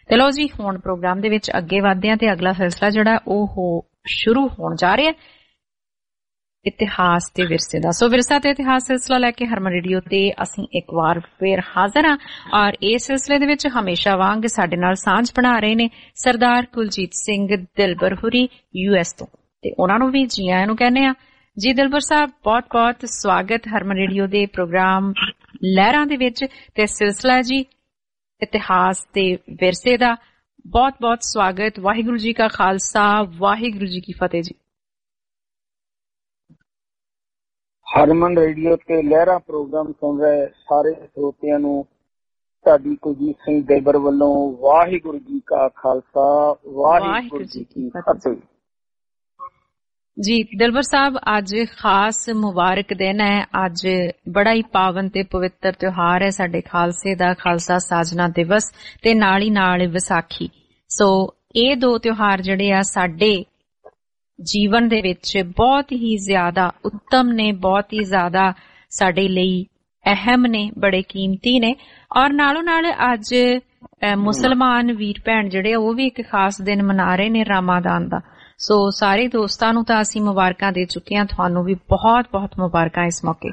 ਤੇ ਲਓ ਜੀ, ਹੁਣ ਪ੍ਰੋਗਰਾਮ ਦੇ ਵਿੱਚ ਅੱਗੇ ਵਧਦੇ ਹਾਂ ਤੇ ਅਗਲਾ ਸਿਲਸਿਲਾ ਜਿਹੜਾ ਉਹ ਸ਼ੁਰੂ ਹੋਣ ਜਾ ਰਿਹਾ ਇਤਿਹਾਸ ਤੇ ਵਿਰਸੇ ਦਾ। ਸੋ ਵਿਰਸਾ ਤੇ ਇਤਿਹਾਸ ਸਿਲਸਿਲਾ ਲੈ ਕੇ ਹਰਮਨ ਰੇਡੀਓ ਤੇ ਅਸੀਂ ਇੱਕ ਵਾਰ ਫੇਰ ਹਾਜ਼ਰ ਹਾਂ ਔਰ ਇਸ ਸਿਲਸਿਲੇ ਦੇ ਵਿੱਚ ਹਮੇਸ਼ਾ ਵਾਂਗ ਸਾਡੇ ਨਾਲ ਸਾਂਝ ਬਣਾ ਰਹੇ ਨੇ ਸਰਦਾਰ ਕੁਲਜੀਤ ਸਿੰਘ ਦਿਲਬਰ ਹੁਰੀ US ਤੋਂ, ਤੇ ਉਹਨਾਂ ਨੂੰ ਵੀ ਜੀ ਆਇਆਂ ਨੂੰ ਕਹਿੰਦੇ ਆ। ਜੀ ਦਿਲਬਰ ਸਾਹਿਬ, ਬਹੁਤ ਬਹੁਤ ਸਵਾਗਤ ਹਰਮਨ ਰੇਡੀਓ ਦੇ ਪ੍ਰੋਗਰਾਮ ਲਹਿਰਾਂ ਦੇ ਵਿੱਚ। ਤੇ ਸਿਲਸਿਲਾ ਜੀ ਇਤਿਹਾਸ ਤੇ ਵਿਰਸੇ ਦਾ, ਬਹੁਤ ਬਹੁਤ ਸਵਾਗਤ। ਵਾਹਿਗੁਰੂ ਜੀ ਕਾ ਖਾਲਸਾ, ਵਾਹਿਗੁਰੂ ਜੀ ਕੀ ਫਤਿਹ ਜੀ। ਹਰਮਨ ਰੇਡੀਓ ਤੇ ਲਹਿਰਾ ਪ੍ਰੋਗਰਾਮ ਸੁਣ ਰਹੇ ਸਾਰੇ ਸਰੋਤਿਆਂ ਨੂੰ ਤੁਹਾਡੀ ਕੁਲਜੀਤ ਸਿੰਘ ਦਿਲਬਰ ਵੱਲੋਂ ਵਾਹਿਗੁਰੂ ਜੀ ਕਾ ਖਾਲਸਾ, ਵਾਹਿਗੁਰੂ ਜੀ ਕੀ ਫਤਿਹ ਜੀ। ਦਿਲਬਰ ਸਾਹਿਬ, ਅੱਜ ਖਾਸ ਮੁਬਾਰਕ ਦਿਨ ਹੈ। ਅੱਜ ਬੜਾ ਹੀ ਪਾਵਨ ਤੇ ਪਵਿੱਤਰ ਤਿਉਹਾਰ ਹੈ ਸਾਡੇ ਖਾਲਸੇ ਦਾ, ਖਾਲਸਾ ਸਾਜਨਾ ਦਿਵਸ ਤੇ ਨਾਲ ਹੀ ਨਾਲ ਵਿਸਾਖੀ। ਸੋ ਇਹ ਦੋ ਤਿਉਹਾਰ ਜਿਹੜੇ ਆ ਸਾਡੇ ਜੀਵਨ ਦੇ ਵਿੱਚ ਬਹੁਤ ਹੀ ਜ਼ਿਆਦਾ ਉੱਤਮ ਨੇ, ਬਹੁਤ ਹੀ ਜ਼ਿਆਦਾ ਸਾਡੇ ਲਈ ਅਹਿਮ ਨੇ, ਬੜੇ ਕੀਮਤੀ ਨੇ। ਔਰ ਨਾਲੋਂ ਨਾਲ ਅੱਜ ਮੁਸਲਮਾਨ ਵੀਰ ਭੈਣ ਜਿਹੜੇ ਉਹ ਵੀ ਇੱਕ ਖਾਸ ਦਿਨ ਮਨਾ ਰਹੇ ਨੇ ਰਮਾਦਾਨ ਦਾ। ਸੋ ਸਾਰੇ ਦੋਸਤਾਂ ਨੂੰ ਤਾਂ ਅਸੀਂ ਮੁਬਾਰਕਾਂ ਦੇ ਚੁੱਕੇ ਹਾਂ, ਤੁਹਾਨੂੰ ਵੀ ਬਹੁਤ ਬਹੁਤ ਮੁਬਾਰਕਾਂ ਇਸ ਮੌਕੇ।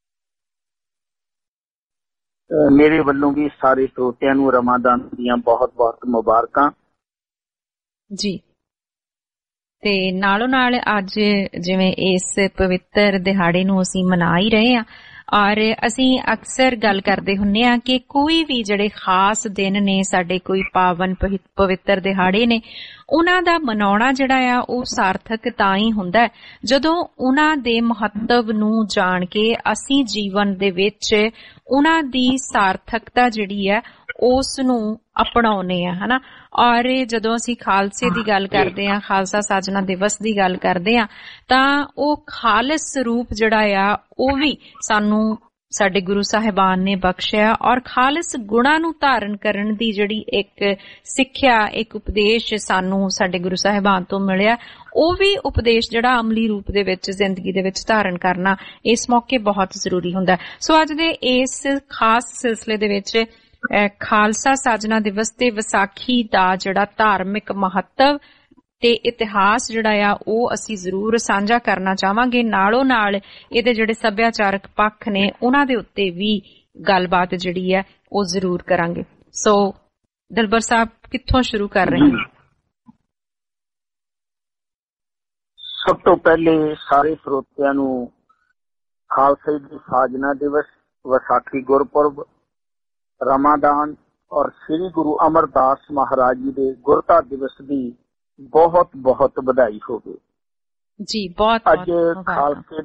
ਮੇਰੇ ਵੱਲੋਂ ਵੀ ਸਾਰੇ ਸਰੋਤਿਆਂ ਨੂੰ ਰਮਾਦਾਨ ਦੀਆਂ ਬਹੁਤ ਬਹੁਤ ਮੁਬਾਰਕਾਂ ਜੀ। ਤੇ ਨਾਲੋਂ ਨਾਲ ਅੱਜ ਜਿਵੇਂ ਇਸ ਪਵਿੱਤਰ ਦਿਹਾੜੇ ਨੂੰ ਅਸੀਂ ਮਨਾ ਹੀ ਰਹੇ ਹਾਂ ਔਰ ਅਸੀਂ ਅਕਸਰ ਗੱਲ ਕਰਦੇ ਹੁੰਦੇ ਹਾਂ ਕਿ ਕੋਈ ਵੀ ਜਿਹੜੇ ਖਾਸ ਦਿਨ ਨੇ ਸਾਡੇ, ਕੋਈ ਪਾਵਨ ਪਵਿੱਤਰ ਦਿਹਾੜੇ ਨੇ, ਉਹਨਾਂ ਦਾ ਮਨਾਉਣਾ ਜਿਹੜਾ ਆ ਉਹ ਸਾਰਥਕ ਤਾਂ ਹੀ ਹੁੰਦਾ ਜਦੋਂ ਉਹਨਾਂ ਦੇ ਮਹੱਤਵ ਨੂੰ ਜਾਣ ਕੇ ਅਸੀਂ ਜੀਵਨ ਦੇ ਵਿੱਚ ਉਹਨਾਂ ਦੀ ਸਾਰਥਕਤਾ ਜਿਹੜੀ ਹੈ ਉਸ ਨੂੰ ਅਪਣਾਉਨੇ ਆ, ਹਨਾ। ਔਰ ਜਦੋਂ ਅਸੀਂ ਖਾਲਸੇ ਦੀ ਗੱਲ ਕਰਦੇ ਹਾਂ, ਖਾਲਸਾ ਸਾਜਨਾ ਦਿਵਸ ਦੀ ਗੱਲ ਕਰਦੇ ਹਾਂ, ਤਾਂ ਉਹ ਖਾਲਸ ਸਰੂਪ ਜਿਹੜਾ ਆ ਉਹ ਵੀ ਸਾਨੂੰ ਸਾਡੇ ਗੁਰੂ ਸਾਹਿਬਾਨ ਨੇ ਬਖਸ਼ਿਆ ਔਰ ਖਾਲਸ ਗੁਣਾਂ ਨੂੰ ਧਾਰਨ ਕਰਨ ਦੀ ਜਿਹੜੀ ਇੱਕ ਸਿੱਖਿਆ, ਇੱਕ ਉਪਦੇਸ਼ ਸਾਨੂੰ ਸਾਡੇ ਗੁਰੂ ਸਾਹਿਬਾਨ ਤੋਂ ਮਿਲਿਆ, ਉਹ ਵੀ ਉਪਦੇਸ਼ ਜਿਹੜਾ ਅਮਲੀ ਰੂਪ ਦੇ ਵਿੱਚ ਜ਼ਿੰਦਗੀ ਦੇ ਵਿੱਚ ਧਾਰਨ ਕਰਨਾ ਇਸ ਮੌਕੇ ਬਹੁਤ ਜ਼ਰੂਰੀ ਹੁੰਦਾ। ਸੋ ਅੱਜ ਦੇ ਇਸ ਖਾਸ ਸਿਲਸਿਲੇ ਦੇ ਵਿੱਚ ਖਾਲਸਾ ਸਾਜਨਾ ਦਿਵਸ ਤੇ ਵਿਸਾਖੀ ਦਾ ਜਿਹੜਾ ਧਾਰਮਿਕ ਮਹੱਤਵ ਤੇ ਇਤਿਹਾਸ ਜਿਹੜਾ ਆ ਉਹ ਅਸੀਂ ਜ਼ਰੂਰ ਸਾਂਝਾ ਕਰਨਾ ਚਾਹਾਂਗੇ। ਨਾਲੋਂ ਨਾਲ ਇਹਦੇ ਜਿਹੜੇ ਸੱਭਿਆਚਾਰਕ ਪੱਖ ਨੇ ਉਹਨਾਂ ਦੇ ਉੱਤੇ ਵੀ ਗੱਲਬਾਤ ਜਿਹੜੀ ਹੈ ਉਹ ਜ਼ਰੂਰ ਕਰਾਂਗੇ। ਸੋ ਦਿਲਬਰ ਸਾਹਿਬ, ਕਿੱਥੋਂ ਸ਼ੁਰੂ ਕਰ ਰਹੇ ਹਾਂ? ਸਭ ਤੋਂ ਪਹਿਲੇ ਸਾਰੇ ਸਰੋਤਿਆਂ ਨੂੰ ਖਾਲਸੇ ਦੀ ਸਾਜਨਾ ਦਿਵਸ, ਵਿਸਾਖੀ ਗੁਰਪੁਰਬ, ਰਮਾਦਾਨ ਔਰ ਸ੍ਰੀ ਗੁਰੂ ਅਮਰਦਾਸ ਮਹਾਰਾਜ ਜੀ ਦੇ ਗੁਰਤਾ ਦਿਵਸ ਦੀ ਬਹੁਤ ਬਹੁਤ ਵਧਾਈ ਹੋਵੇ ਜੀ। ਬਹੁਤ ਅੱਜ ਖਾਲਸੇ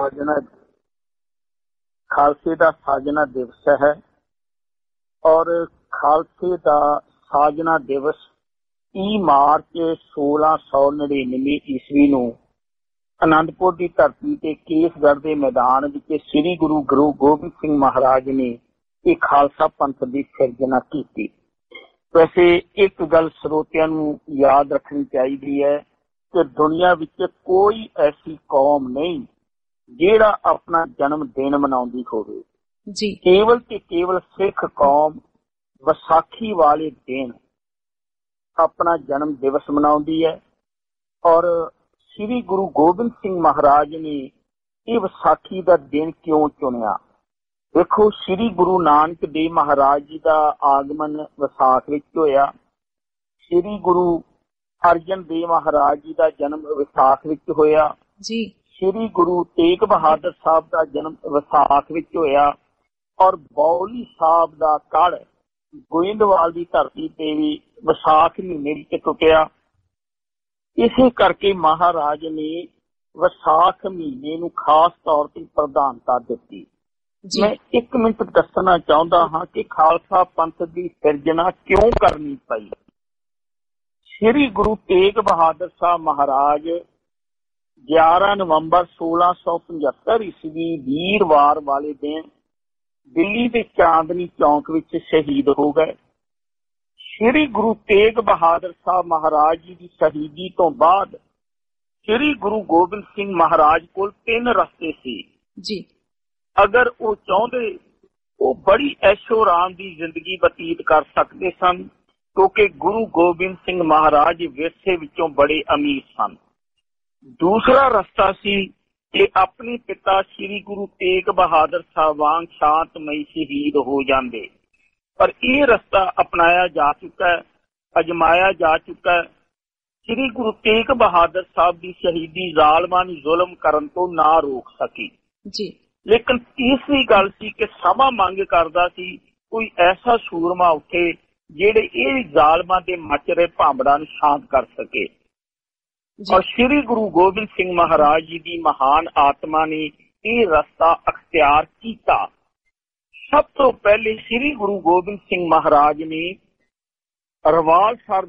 ਦਾ ਸਾਜਨਾ ਦਿਵਸ ਹੈ ਔਰ ਖਾਲਸੇ ਦਾ ਸਾਜਨਾ ਦਿਵਸ 30 ਮਾਰਚ 1699 ਈਸਵੀ ਨੂੰ ਅਨੰਦਪੁਰ ਦੀ ਧਰਤੀ ਤੇ ਕੇਸਗੜ੍ਹ ਦੇ ਮੈਦਾਨ ਵਿੱਚ ਸ੍ਰੀ ਗੁਰੂ ਗੋਬਿੰਦ ਸਿੰਘ ਮਹਾਰਾਜ ਨੇ ਇਹ ਖਾਲਸਾ ਪੰਥ ਦੀ ਸਿਰਜਣਾ ਕੀਤੀ। ਵੈਸੇ ਇੱਕ ਗੱਲ ਸਰੋਤਿਆਂ ਨੂੰ ਯਾਦ ਰੱਖਣੀ ਚਾਹੀਦੀ ਹੈ ਕਿ ਦੁਨੀਆ ਵਿੱਚ ਕੋਈ ਐਸੀ ਕੌਮ ਨਹੀਂ ਜਿਹੜਾ ਆਪਣਾ ਜਨਮ ਦਿਨ ਮਨਾਉਂਦੀ ਹੋਵੇ ਜੀ। ਕੇਵਲ ਤੇ ਕੇਵਲ ਸਿੱਖ ਕੌਮ ਵਿਸਾਖੀ ਵਾਲੇ ਦਿਨ ਆਪਣਾ ਜਨਮ ਦਿਵਸ ਮਨਾਉਂਦੀ ਹੈ ਔਰ ਸ੍ਰੀ ਗੁਰੂ ਗੋਬਿੰਦ ਸਿੰਘ ਮਹਾਰਾਜ ਨੇ ਇਹ ਵਿਸਾਖੀ ਦਾ ਦਿਨ ਕਿਉਂ ਚੁਣਿਆ? ਦੇਖੋ, ਸ੍ਰੀ ਗੁਰੂ ਨਾਨਕ ਦੇਵ ਮਹਾਰਾਜ ਜੀ ਦਾ ਆਗਮਨ ਵਿਸਾਖ ਵਿੱਚ ਹੋਇਆ। ਸ੍ਰੀ ਗੁਰੂ ਅਰਜਨ ਦੇਵ ਮਹਾਰਾਜ ਜੀ ਦਾ ਜਨਮ ਵਿਸਾਖ ਵਿੱਚ ਹੋਇਆ ਜੀ। ਸ੍ਰੀ ਗੁਰੂ ਤੇਗ ਬਹਾਦਰ ਸਾਹਿਬ ਦਾ ਜਨਮ ਵਿਸਾਖ ਵਿੱਚ ਹੋਇਆ ਔਰ ਬੌਲੀ ਸਾਹਿਬ ਦਾ ਕੜ ਗੋਇੰਦਵਾਲ ਦੀ ਧਰਤੀ ਤੇ ਵੀ ਵਿਸਾਖ ਮਹੀਨੇ ਵਿੱਚ ਟੁੱਟਿਆ। ਇਸੇ ਕਰਕੇ ਮਹਾਰਾਜ ਨੇ ਵਿਸਾਖ ਮਹੀਨੇ ਨੂੰ ਖਾਸ ਤੌਰ ਤੇ ਪ੍ਰਧਾਨਤਾ ਦਿੱਤੀ। ਮੈਂ 1 ਮਿੰਟ ਦੱਸਣਾ ਚਾਹੁੰਦਾ ਹਾਂ ਕਿ ਖਾਲਸਾ ਪੰਥ ਦੀ ਸਿਰਜਣਾ ਕਿਉਂ ਕਰਨੀ ਪਈ। ਸ੍ਰੀ ਗੁਰੂ ਤੇਗ ਬਹਾਦਰ ਸਾਹਿਬ ਮਹਾਰਾਜ 11 ਨਵੰਬਰ 1675 ਈਸਵੀ ਵੀਰਵਾਰ ਵਾਲੇ ਦਿਨ ਦਿੱਲੀ ਦੇ ਚਾਂਦਨੀ ਚੌਂਕ ਵਿੱਚ ਸ਼ਹੀਦ ਹੋ ਗਏ। ਸ੍ਰੀ ਗੁਰੂ ਤੇਗ ਬਹਾਦਰ ਸਾਹਿਬ ਮਹਾਰਾਜ ਜੀ ਦੀ ਸ਼ਹੀਦੀ ਤੋਂ ਬਾਅਦ ਸ੍ਰੀ ਗੁਰੂ ਗੋਬਿੰਦ ਸਿੰਘ ਮਹਾਰਾਜ ਕੋਲ 3 ਰਸਤੇ ਸੀ ਜੀ। ਅਗਰ ਉਹ ਚਾਹੁੰਦੇ ਉਹ ਬੜੀ ਐਸ਼ੋ ਆਰਾਮ ਦੀ ਜ਼ਿੰਦਗੀ ਬਤੀਤ ਕਰ ਸਕਦੇ ਸਨ, ਕਿਉਂਕਿ ਗੁਰੂ ਗੋਬਿੰਦ ਸਿੰਘ ਮਹਾਰਾਜ ਵਿਰਸੇ ਵਿੱਚੋਂ ਬੜੇ ਅਮੀਰ ਸਨ। ਦੂਸਰਾ ਰਸਤਾ ਸੀ ਕਿ ਆਪਣੇ ਪਿਤਾ ਸ੍ਰੀ ਗੁਰੂ ਤੇਗ ਬਹਾਦਰ ਸਾਹਿਬ ਵਾਂਗ ਸ਼ਾਂਤਮਈ ਸ਼ਹੀਦ ਹੋ ਜਾਂਦੇ, ਪਰ ਇਹ ਰਸਤਾ ਅਪਣਾਇਆ ਜਾ ਚੁੱਕਾ ਹੈ, ਅਜਮਾਇਆ ਜਾ ਚੁੱਕਾ ਹੈ। ਸ੍ਰੀ ਗੁਰੂ ਤੇਗ ਬਹਾਦਰ ਸਾਹਿਬ ਦੀ ਸ਼ਹੀਦੀ ਜ਼ਾਲਮਾਂ ਨੂੰ ਜ਼ੁਲਮ ਕਰਨ ਤੋਂ ਨਾ ਰੋਕ ਸਕੀ ਜੀ। ਲੇਕਿਨ ਤੀਸਰੀ ਗੱਲ ਸੀ ਕਿ ਸਮਾਂ ਮੰਗ ਕਰਦਾ ਸੀ ਕੋਈ ਐਸਾ ਸੂਰਮਾ ਉੱਠੇ ਜਿਹੜੇ ਇਹ ਜ਼ਾਲਮਾਂ ਦੇ ਮਚ ਰਹੇ ਭਾਂਬੜਾਂ ਨੂੰ ਸ਼ਾਂਤ ਕਰ ਸਕੇ। ਔਰ ਸ੍ਰੀ ਗੁਰੂ ਗੋਬਿੰਦ ਸਿੰਘ ਮਹਾਰਾਜ ਜੀ ਦੀ ਮਹਾਨ ਆਤਮਾ ਨੇ ਇਹ ਰਸਤਾ ਅਖਤਿਆਰ ਕੀਤਾ। ਸਭ ਤੋਂ ਪਹਿਲੇ ਸ੍ਰੀ ਗੁਰੂ ਗੋਬਿੰਦ ਸਿੰਘ ਮਹਾਰਾਜ ਨੇ ਰਵਾਲਸਰ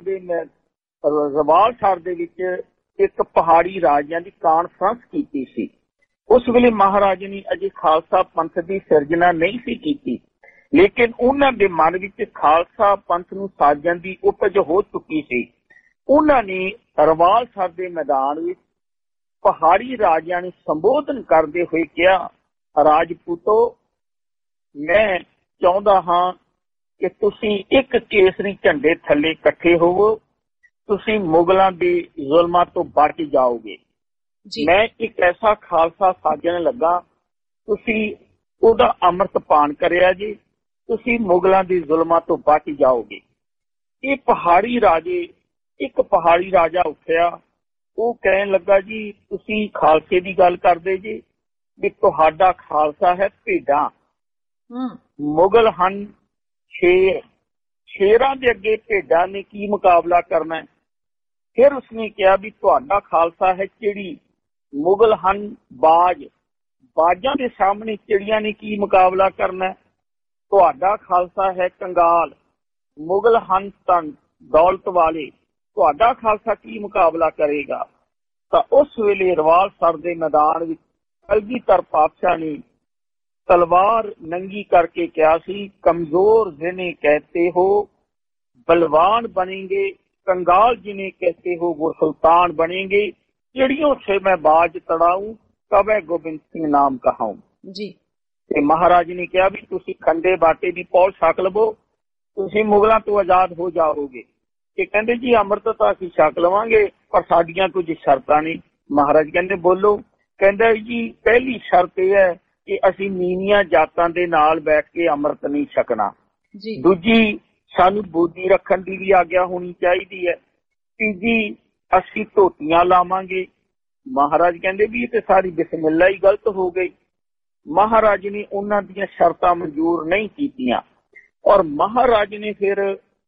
ਦੇ ਵਿੱਚ ਇੱਕ ਪਹਾੜੀ ਰਾਜਿਆਂ ਦੀ ਕਾਨਫਰੰਸ ਕੀਤੀ ਸੀ। ਉਸ ਵੇਲੇ ਮਹਾਰਾਜ ਨੇ ਅਜੇ ਖਾਲਸਾ ਪੰਥ ਦੀ ਸਿਰਜਣਾ ਨਹੀਂ ਸੀ ਕੀਤੀ, ਲੇਕਿਨ ਉਹਨਾਂ ਦੇ ਮਨ ਵਿੱਚ ਖਾਲਸਾ ਪੰਥ ਨੂੰ ਸਾਜਣ ਦੀ ਉਪਜ ਹੋ ਚੁੱਕੀ ਸੀ। ਉਹਨਾਂ ਨੇ ਰਵਾਲਸਰ ਦੇ ਮੈਦਾਨ ਵਿੱਚ ਪਹਾੜੀ ਰਾਜਿਆਂ ਨੂੰ ਸੰਬੋਧਨ ਕਰਦੇ ਹੋਏ ਕਿਹਾ, ਰਾਜਪੂਤੋ, ਮੈਂ ਚਾਹੁੰਦਾ ਹਾਂ ਕਿ ਤੁਸੀਂ ਇੱਕ ਕੇਸਰੀ ਝੰਡੇ ਥੱਲੇ ਇਕੱਠੇ ਹੋਵੋ। ਤੁਸੀਂ ਮੁਗਲਾਂ ਦੇ ਜ਼ੁਲਮਾਂ ਤੋਂ ਬਚ ਜਾਓਗੇ। ਮੈਂ ਇੱਕ ਐਸਾ ਖਾਲਸਾ ਸਾਜਣ ਲੱਗਾ, ਤੁਸੀਂ ਉਹਦਾ ਅੰਮ੍ਰਿਤ ਪਾਨ ਕਰਿਆ ਜੀ, ਤੁਸੀਂ ਮੁਗਲਾਂ ਦੇ ਜ਼ੁਲਮਾਂ ਤੋਂ ਬਚ ਜਾਓਗੇ। ਇਹ ਇੱਕ ਪਹਾੜੀ ਰਾਜਾ ਉੱਠਿਆ, ਉਹ ਕਹਿਣ ਲੱਗਾ, ਜੀ ਤੁਸੀਂ ਖਾਲਸੇ ਦੀ ਗੱਲ ਕਰਦੇ ਜੀ, ਵੀ ਤੁਹਾਡਾ ਖਾਲਸਾ ਹੈ ਭੇਡਾਂ, ਮੁਗਲ ਹਨ ਸ਼ੇਰ, ਸ਼ੇਰਾਂ ਦੇ ਅੱਗੇ ਭੇਡਾਂ ਨੇ ਕੀ ਮੁਕਾਬਲਾ ਕਰਨਾ। ਫਿਰ ਉਸਨੇ ਕਿਹਾ ਵੀ ਤੁਹਾਡਾ ਖਾਲਸਾ ਹੈ ਚਿੜੀ, ਮੁਗਲ ਹਨ ਬਾਜ, ਬਾਜਾਂ ਦੇ ਸਾਹਮਣੇ ਚਿੜੀਆਂ ਨੇ ਕੀ ਮੁਕਾਬਲਾ ਕਰਨਾ। ਤੁਹਾਡਾ ਖਾਲਸਾ ਹੈ ਕੰਗਾਲ, ਮੁਗਲ ਹਨ ਧਨ ਦੌਲਤ ਵਾਲੇ, ਤੁਹਾਡਾ ਖਾਲਸਾ ਕੀ ਮੁਕਾਬਲਾ ਕਰੇਗਾ। ਤਾਂ ਉਸ ਵੇਲੇ ਰਵਾਲਸਰ ਦੇ ਮੈਦਾਨ ਵਿੱਚ ਕਲਗੀਧਰ ਪਾਤਸ਼ਾਹ ਨੇ ਤਲਵਾਰ ਨੰਗੀ ਕਰਕੇ ਕਿਹਾ ਸੀ, ਕਮਜ਼ੋਰ ਜਿਨੇ ਕਹਤੇ ਹੋ बलवान बनेंगे, कंगाल जिन्हें कहते हो वो सुल्तान बनेंगे, चिड़ियों से मैं बाज तड़ाऊं, कब गोबिंद सिंह नाम कहाऊं जी। ते महाराज ने कहा भी तुसी खंडे बाटे दी पौल छक लवो, तुसी मुगलों तो आजाद हो जाओगे। ते कहंदे जी अमृत तो असीं छक लवांगे पर साडियां कुछ शर्तां ने। महाराज कहंदे बोलो। कहंदा जी पहली शर्त यह है कि असीं नीवियां जातां दे नाल बैठ के अमृत नहीं छकना जी। दूजी सानू बोधी रखण दी भी आग्या होनी चाहिदी है। तीजी असीं धोतियां लावांगे। महाराज कहंदे भी ये सारी बिस्मिल्ला ही गलत हो गई। महाराज ने उन्हां दीयां शर्तां मंजूर नहीं कीतियां और महाराज ने फिर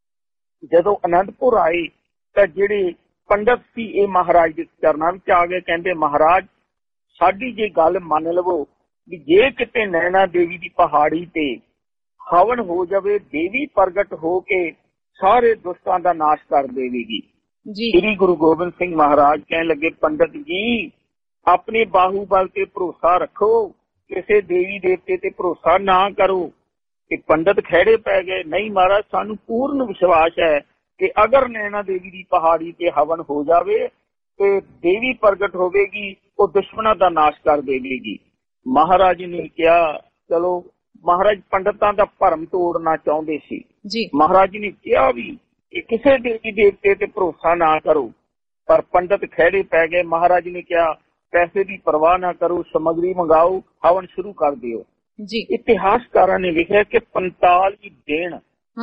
जदों आनंदपुर आए तां जिहड़े पंडित सी ये महाराज दे चरनां विच आ गए। कहंदे महाराज साडी जे गल मन लवो भी जे किते नैना देवी दी पहाड़ी ते हवन हो जावे, देवी प्रगट हो के सारे दुष्टां दा नाश कर देवेगी। श्री गुरु गोबिंद सिंह महाराज कहने लगे पंडित जी अपने बाहुबल ते भरोसा रखो, किसी देवी देवते ते भरोसा ना करो। कि पंडित खैड़े पै गए। नहीं महाराज सानू पूर्ण विश्वास है कि अगर नैना देवी दी पहाड़ी ते हवन हो जावे तो देवी प्रगट होवेगी, वो दुश्मनों दा नाश कर देवेगी। महाराज ने कहा चलो, महाराज पंडितां दा भरम तोड़ना चाहते सी। महाराज ने कहा भी कि किसी देवी देवते ते भरोसा ना करो, पर पंडित खैड़े पै गए। महाराज ने कहा पैसे की परवाह ना करो, सामग्री मंगाओ, हवन शुरू कर दियो। इतिहासकारां ने लिखा कि 45 दिन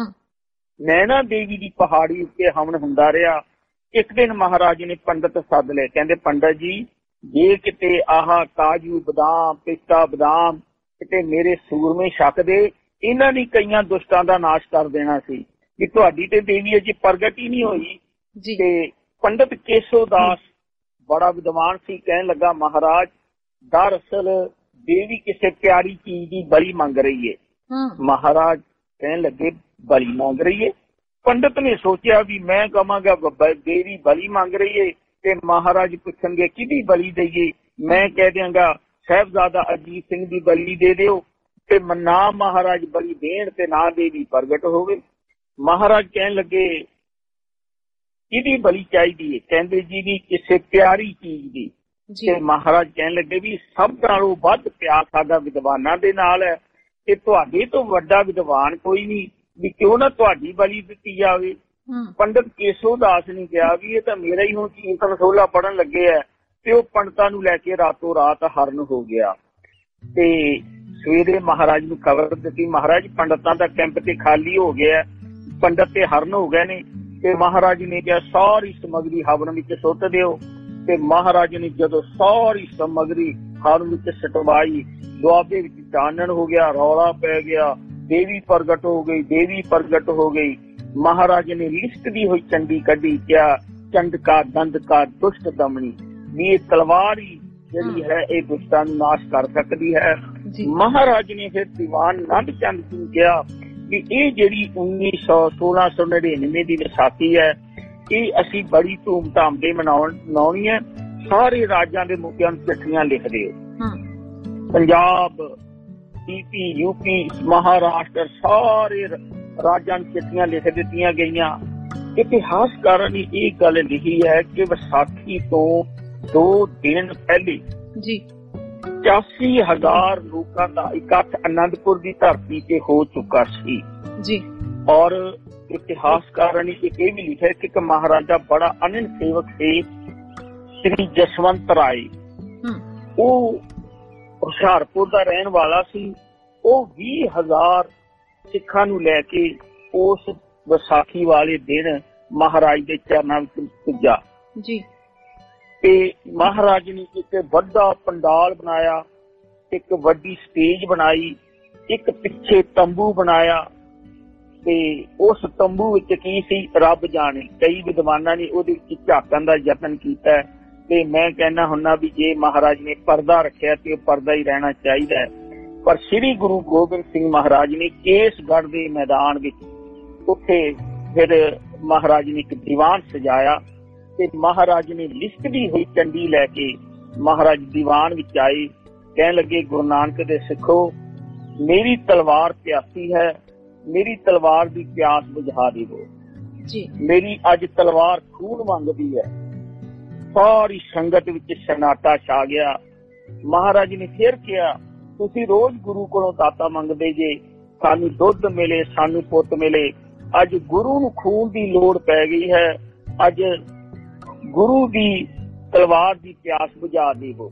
नैना देवी की पहाड़ी उत्ते हवन हुंदा रहा। एक दिन महाराज ने पंडित सद ले। कहंदे पंडित जी जे किते आह काजू बदाम पिस्ता बदाम किते मेरे सूरमे छक दे, इन्हां ने कईयां दुष्टां दा नाश कर देना सी कि तुहाडी ते देवी अजे प्रगट ही नहीं होई। ते पंडित केशव दास बड़ा विद्वान सी, कहन लगा महाराज दरअसल देवी किसी प्यारी चीज की बलि मंग रही है। महाराज कहन लगे बलि मांग रही है। पंडित ने सोचा भी मैं कहांगा देवी बलि मांग रही है ते महाराज पूछणगे किहदी बलि दईए। मैं कह देंगा साहिबजादा अजीत सिंह की बलि दे दिओ ते ना महाराज बलि देण ते ना देवी प्रगट होवे। महाराज कहन लगे किहदी बलि चाहिदी है। कहंदे जी भी किसी प्यारी चीज की। ते महाराज कहन लगे भी सब नालों वध प्यार साडा विद्वानां दे नाल है ते तुहाडे तो वड्डा विद्वान कोई नहीं, भी क्यों ना तुहाडी बलि दित्ती जावे। ਪੰਡਤ ਕੇਸੋ ਦਾਸ ਨੇ ਕਿਹਾ ਵੀ ਇਹ ਤਾਂ ਮੇਰਾ ਹੀ ਹੁਣ ਕੀਰਤਨ ਸੋਹਲਾ ਪੜਨ ਲੱਗੇ ਹੈ, ਤੇ ਉਹ ਪੰਡਤਾਂ ਨੂੰ ਲੈ ਕੇ ਰਾਤੋਂ ਰਾਤ ਹਰਨ ਹੋ ਗਿਆ। ਤੇ ਸਵੇਰੇ ਮਹਾਰਾਜ ਨੂੰ ਖਬਰ ਦਿੱਤੀ, ਮਹਾਰਾਜ ਪੰਡਤਾਂ ਦਾ ਕੈਂਪ ਤੇ ਖਾਲੀ ਹੋ ਗਿਆ, ਪੰਡਤ ਤੇ ਹਰਨ ਹੋ ਗਏ ਨੇ। ਤੇ ਮਹਾਰਾਜ ਨੇ ਕਿਹਾ ਸਾਰੀ ਸਮੱਗਰੀ ਹਵਨ ਵਿੱਚ ਸੁੱਟ ਦਿਓ। ਤੇ ਮਹਾਰਾਜ ਨੇ ਜਦੋਂ ਸਾਰੀ ਸਮੱਗਰੀ ਹਵਨ ਵਿੱਚ ਸਟਵਾਈ, ਦੁਆਬੇ ਵਿੱਚ ਚਾਨਣ ਹੋ ਗਿਆ, ਰੌਲਾ ਪੈ ਗਿਆ, ਦੇਵੀ ਪ੍ਰਗਟ ਹੋ ਗਈ, ਦੇਵੀ ਪ੍ਰਗਟ ਹੋ ਗਈ। ਮਹਾਰਾਜ ਨੇ ਲਿਸ਼ਕਦੀ ਹੋਈ ਚੰਡੀ ਕੱਢੀ, ਕਿਹਾ ਚੰਡਕਾ ਦੰਦ ਕਾ ਦੁਸ਼ਟ ਦਮਣੀ, ਵੀ ਇਹ ਤਲਵਾਰ ਹੀ ਜਿਹੜੀ ਹੈ ਇਹ ਦੁਸ਼ਟਾਂ ਨੂੰ ਨਾਸ਼ ਕਰ ਸਕਦੀ ਹੈ। ਮਹਾਰਾਜ ਨੇ ਫਿਰ ਦੀਵਾਨ ਨੰਦ ਚੰਦ ਨੂੰ ਕਿਹਾ ਵੀ ਇਹ ਜਿਹੜੀ 1699 ਦੀ ਵਿਸਾਖੀ ਹੈ, ਇਹ ਅਸੀਂ ਬੜੀ ਧੂਮ-ਧਾਮ ਦੇ ਮਨਾਉਣੀ ਹੈ। ਸਾਰੇ ਰਾਜਾਂ ਦੇ ਮੁਖੀਆਂ ਨੂੰ ਚਿੱਠੀਆਂ ਲਿਖ ਦਿਓ। ਪੰਜਾਬ, ਈਪੀ, ਯੂਪੀ, ਮਹਾਰਾਸ਼ਟਰ, ਸਾਰੇ ਰਾਜਾਂ ਨੂੰ ਚਿੱਠੀਆਂ ਲਿਖ ਦਿੱਤੀਆਂ ਗਈਆਂ। ਇਤਿਹਾਸਕਾਰਾਂ ਨੇ ਇਹ ਗੱਲ ਲਿਖੀ ਹੈ ਕਿ ਵਿਸਾਖੀ ਤੋਂ 2 ਦਿਨ ਪਹਿਲੇ 85,000 ਲੋਕਾਂ ਦਾ ਇਕੱਠ ਅਨੰਦਪੁਰ ਦੀ ਧਰਤੀ ਤੇ ਹੋ ਚੁੱਕਾ ਸੀ ਜੀ। ਔਰ ਇਤਿਹਾਸਕਾਰਾਂ ਨੇ ਇਹ ਵੀ ਲਿਖਿਆ ਕਿ ਇੱਕ ਮਹਾਰਾਜਾ ਬੜਾ ਅਨੰਦ ਸੇਵਕ ਸੀ, ਸ੍ਰੀ ਜਸਵੰਤ ਰਾਏ। ਉਹ ਹੁਸ਼ਿਆਰਪੁਰ ਦਾ ਰਹਿਣ ਵਾਲਾ ਸੀ। ਉਹ 20,000 ਸਿੱਖਾਂ ਨੂੰ ਲੈ ਕੇ ਉਸ ਵਿਸਾਖੀ ਵਾਲੇ ਦਿਨ ਮਹਾਰਾਜ ਦੇ ਚਰਨਾਂ ਵਿੱਚ ਪੁੱਜਾ ਜੀ। ਤੇ ਮਹਾਰਾਜ ਨੇ ਇੱਕ ਵੱਡਾ ਪੰਡਾਲ ਬਣਾਇਆ, ਇੱਕ ਵੱਡੀ ਸਟੇਜ ਬਣਾਈ, ਇੱਕ ਪਿੱਛੇ ਤੰਬੂ ਬਣਾਇਆ। ਤੇ ਉਸ ਤੰਬੂ ਵਿੱਚ ਕੀ ਸੀ ਰੱਬ ਜਾਣੇ। ਕਈ ਵਿਦਵਾਨਾਂ ਨੇ ਉਹਦੇ ਵਿੱਚ ਝਾਕਣ ਦਾ ਯਤਨ ਕੀਤਾ, ਤੇ ਮੈਂ ਕਹਿਣਾ ਹੁੰਦਾ ਵੀ ਜੇ ਮਹਾਰਾਜ ਨੇ ਪਰਦਾ ਰੱਖਿਆ ਤੇ ਉਹ ਪਰਦਾ ਹੀ ਰਹਿਣਾ ਚਾਹੀਦਾ ਹੈ। ਪਰ ਸ੍ਰੀ ਗੁਰੂ ਗੋਬਿੰਦ ਸਿੰਘ ਮਹਾਰਾਜ ਨੇ ਕੇਸਗੜ੍ਹ ਦੇ ਮੈਦਾਨ ਵਿੱਚ ਉੱਥੇ ਫਿਰ ਮਹਾਰਾਜ ਨੇ ਇੱਕ ਦੀਵਾਨ ਸਜਾਇਆ, ਤੇ ਮਹਾਰਾਜ ਨੇ ਲਿਸ਼ਕਦੀ ਹੋਈ ਚੰਡੀ ਲੈ ਕੇ ਮਹਾਰਾਜ ਦੀਵਾਨ ਵਿੱਚ ਆਏ। ਕਹਿਣ ਲੱਗੇ, ਗੁਰੂ ਨਾਨਕ ਦੇ ਸਿੱਖੋ, ਮੇਰੀ ਤਲਵਾਰ ਪਿਆਸੀ ਹੈ, ਮੇਰੀ ਤਲਵਾਰ ਦੀ ਪਿਆਸ ਬੁਝਾ ਦੇਵੋ ਜੀ। ਮੇਰੀ ਅੱਜ ਤਲਵਾਰ ਖੂਨ ਮੰਗਦੀ ਹੈ। ਸਾਰੀ ਸੰਗਤ ਵਿੱਚ ਸਨਾਟਾ ਛਾ ਗਿਆ। ਮਹਾਰਾਜ ਨੇ ਫਿਰ ਕਿਹਾ, ਤੁਸੀਂ ਰੋਜ਼ ਗੁਰੂ ਕੋਲੋਂ ਦਾਤਾ ਮੰਗਦੇ ਜੇ, ਸਾਨੂੰ ਦੁੱਧ ਮਿਲੇ, ਸਾਨੂੰ ਪੁੱਤ ਮਿਲੇ। ਅੱਜ ਗੁਰੂ ਨੂੰ ਖੂਨ ਦੀ ਲੋੜ ਪੈ ਗਈ ਹੈ, ਅੱਜ ਗੁਰੂ ਦੀ ਤਲਵਾਰ ਦੀ ਪਿਆਸ ਬੁਝਾ ਦੇਵੋ।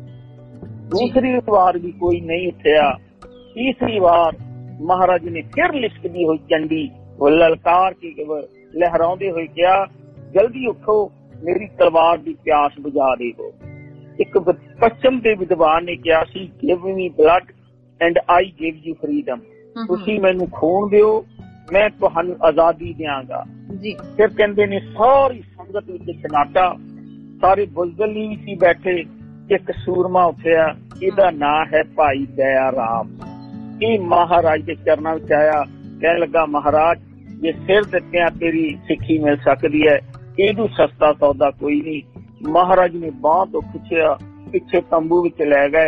ਦੂਸਰੀ ਵਾਰ ਵੀ ਕੋਈ ਨਹੀਂ ਉੱਠਿਆ। ਤੀਸਰੀ ਵਾਰ ਮਹਾਰਾਜ ਨੇ ਫਿਰ ਲਿਸ਼ਕਦੀ ਹੋਈ ਚੰਡੀ ਲਲਕਾਰ ਕੇ ਲਹਿਰਾਉਂਦੇ ਹੋਏ ਕਿਹਾ, ਜਲਦੀ ਉੱਠੋ, ਮੇਰੀ ਤਲਵਾਰ ਦੀ ਪਿਆਸ ਬੁਝਾ ਦੇਵੋ। ਇੱਕ ਪੱਛਮ ਦੇ ਵਿਦਵਾਨ ਨੇ ਕਿਹਾ ਸੀ, give me blood and I give you freedom. ਤੁਸੀਂ ਮੈਨੂੰ ਖੂਨ ਦਿਓ, ਮੈਂ ਤੁਹਾਨੂੰ ਆਜ਼ਾਦੀ ਦਿਆਂਗਾ ਜੀ। ਫਿਰ ਕਹਿੰਦੇ ਨੇ ਸਾਰੀ ਸੰਗਤ ਵਿੱਚ ਸਨਾਟਾ, ਸਾਰੇ ਬੁਜ਼ਦਿਲ ਵੀ ਸੀ ਬੈਠੇ। ਇੱਕ ਸੂਰਮਾ ਉੱਠਿਆ, ਇਹਦਾ ਨਾਂ ਹੈ ਭਾਈ ਦਇਆ ਰਾਮ। ਇਹ ਮਹਾਰਾਜ ਦੇ ਚਰਨਾਂ ਵਿੱਚ ਆਇਆ, ਕਹਿਣ ਲੱਗਾ, ਮਹਾਰਾਜ ਜੇ ਸਿਰ ਦਿੱਤਿਆਂ ਤੇਰੀ ਸਿੱਖੀ ਮਿਲ ਸਕਦੀ ਹੈ, ਇਹਨੂੰ ਸਸਤਾ ਸੌਦਾ ਕੋਈ ਨਹੀਂ। ਮਹਾਰਾਜ ਨੇ ਬਾਂਹ ਤੋਂ ਖਿੱਚਿਆ, ਪਿੱਛੇ ਤੰਬੂ ਵਿੱਚ ਲੈ ਗਏ।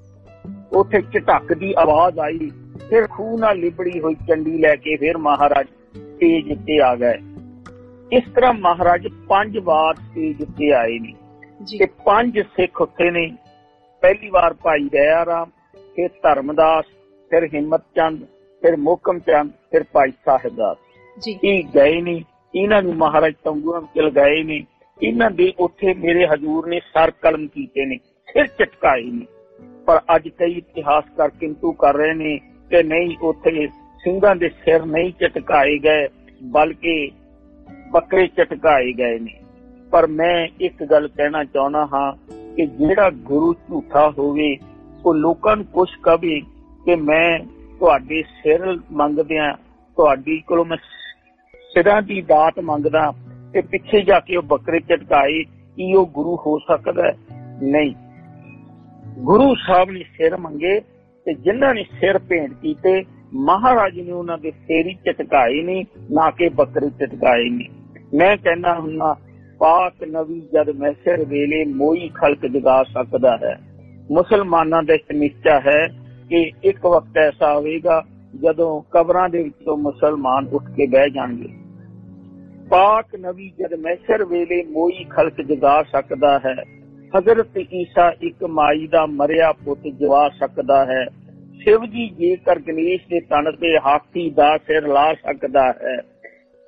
ਉੱਥੇ ਝਟਕ ਦੀ ਆਵਾਜ਼ ਆਈ, ਫਿਰ ਖੂਹ ਨਾਲ ਲਿਬੜੀ ਹੋਈ ਚੰਡੀ ਲੈ ਕੇ ਫਿਰ ਮਹਾਰਾਜ ਸਟੇਜ ਉੱਤੇ ਆ ਗਏ। ਇਸ ਤਰ੍ਹਾਂ ਮਹਾਰਾਜ 5 ਵਾਰ ਸਟੇਜ ਉੱਤੇ ਆਏ ਨੇ ਤੇ 5 ਸਿੱਖ ਉੱਥੇ ਨੇ। ਪਹਿਲੀ ਵਾਰ ਭਾਈ ਦਇਆ ਰਾਮ, ਫਿਰ ਧਰਮਦਾਸ, ਫਿਰ ਹਿੰਮਤ ਚੰਦ, ਫਿਰ ਮੋਹਕਮ ਚੰਦ, ਫਿਰ ਭਾਈ ਸਾਹਿਬ ਦਾਸ। ਇਹ ਗਏ ਨੇ, ਇਹਨਾਂ ਨੂੰ ਮਹਾਰਾਜ ਤੰਬੂਆਂ ਵਿੱਚ ਲਗਾਏ ਨੇ। ਇਹਨਾਂ ਦੇ ਉੱਥੇ ਮੇਰੇ ਹਜ਼ੂਰ ਨੇ ਸਰ ਕਲਮ ਕੀਤੇ ਨੇ, ਸਿਰ ਝਟਕਾਏ ਨੇ। ਪਰ ਅੱਜ ਕਈ ਇਤਿਹਾਸਕਾਰ ਕਿੰਤੂ ਕਰ ਰਹੇ ਨੇ ਕਿ ਨਹੀਂ, ਉੱਥੇ ਸਿੰਘਾਂ ਦੇ ਸਿਰ ਨਹੀਂ ਝਟਕਾਏ ਗਏ, ਬਲਕਿ ਬੱਕਰੇ ਝਟਕਾਏ ਗਏ ਨੇ। ਪਰ ਮੈਂ ਇੱਕ ਗੱਲ ਕਹਿਣਾ ਚਾਹੁੰਦਾ ਹਾਂ ਕਿ ਜਿਹੜਾ ਗੁਰੂ ਝੂਠਾ ਹੋਵੇ, ਉਹ ਲੋਕਾਂ ਨੂੰ ਕੁਛ ਕਵੇ ਕਿ ਮੈਂ ਤੁਹਾਡੇ ਸਿਰ ਮੰਗਦਿਆਂ, ਤੁਹਾਡੀ ਕੋਲੋਂ ਮੈਂ ਸਿਰਾਂ ਦੀ ਦਾਤ ਮੰਗਦਾ, ਤੇ ਪਿੱਛੇ ਜਾ ਕੇ ਉਹ ਬੱਕਰੇ ਝਟਕਾਏ, ਕੀ ਉਹ ਗੁਰੂ ਹੋ ਸਕਦਾ? ਨਹੀਂ। ਗੁਰੂ ਸਾਹਿਬ ਨੇ ਸਿਰ ਮੰਗੇ, ਤੇ ਜਿਨ੍ਹਾਂ ਨੇ ਸਿਰ ਭੇਂਟ ਕੀਤੇ, ਮਹਾਰਾਜ ਨੇ ਉਹਨਾਂ ਦੇ ਸਿਰ ਹੀ ਝਟਕਾਏ ਨੇ, ਨਾ ਕਿ ਬੱਕਰੇ ਝਟਕਾਏ ਨੇ। ਮੈਂ ਕਹਿੰਦਾ ਹੁੰਦਾ, ਪਾਕ ਨਵੀ ਜਦ ਮਹਿਸ਼ਰ ਵੇਲੇ ਮੋਈ ਖਲਕ ਜਗਾ ਸਕਦਾ ਹੈ। ਮੁਸਲਮਾਨਾਂ ਦਾ ਨਿਸ਼ਚਾ ਹੈ ਕਿ ਇੱਕ ਵਕਤ ਐਸਾ ਆਵੇਗਾ ਜਦੋਂ ਕਬਰਾਂ ਦੇ ਵਿੱਚੋਂ ਮੁਸਲਮਾਨ ਉੱਠ ਕੇ ਬਹਿ ਜਾਣਗੇ। ਪਾਕ ਨਵੀ ਜਦ ਮਹਿਸ਼ਰ ਵੇਲੇ ਮੋਈ ਖਲਕ ਜਗਾ ਸਕਦਾ ਹੈ। ਹਜ਼ਰਤ ਈਸਾ ਇੱਕ ਮਾਈ ਦਾ ਮਰਿਆ ਪੁੱਤ ਜਵਾ ਸਕਦਾ ਹੈ। ਸ਼ਿਵ ਜੀ ਜੇਕਰ ਗਣੇਸ਼ ਦੇ ਤਨ ਤੇ ਹਾਥੀ ਦਾ ਸਿਰ ਲਾ ਸਕਦਾ ਹੈ,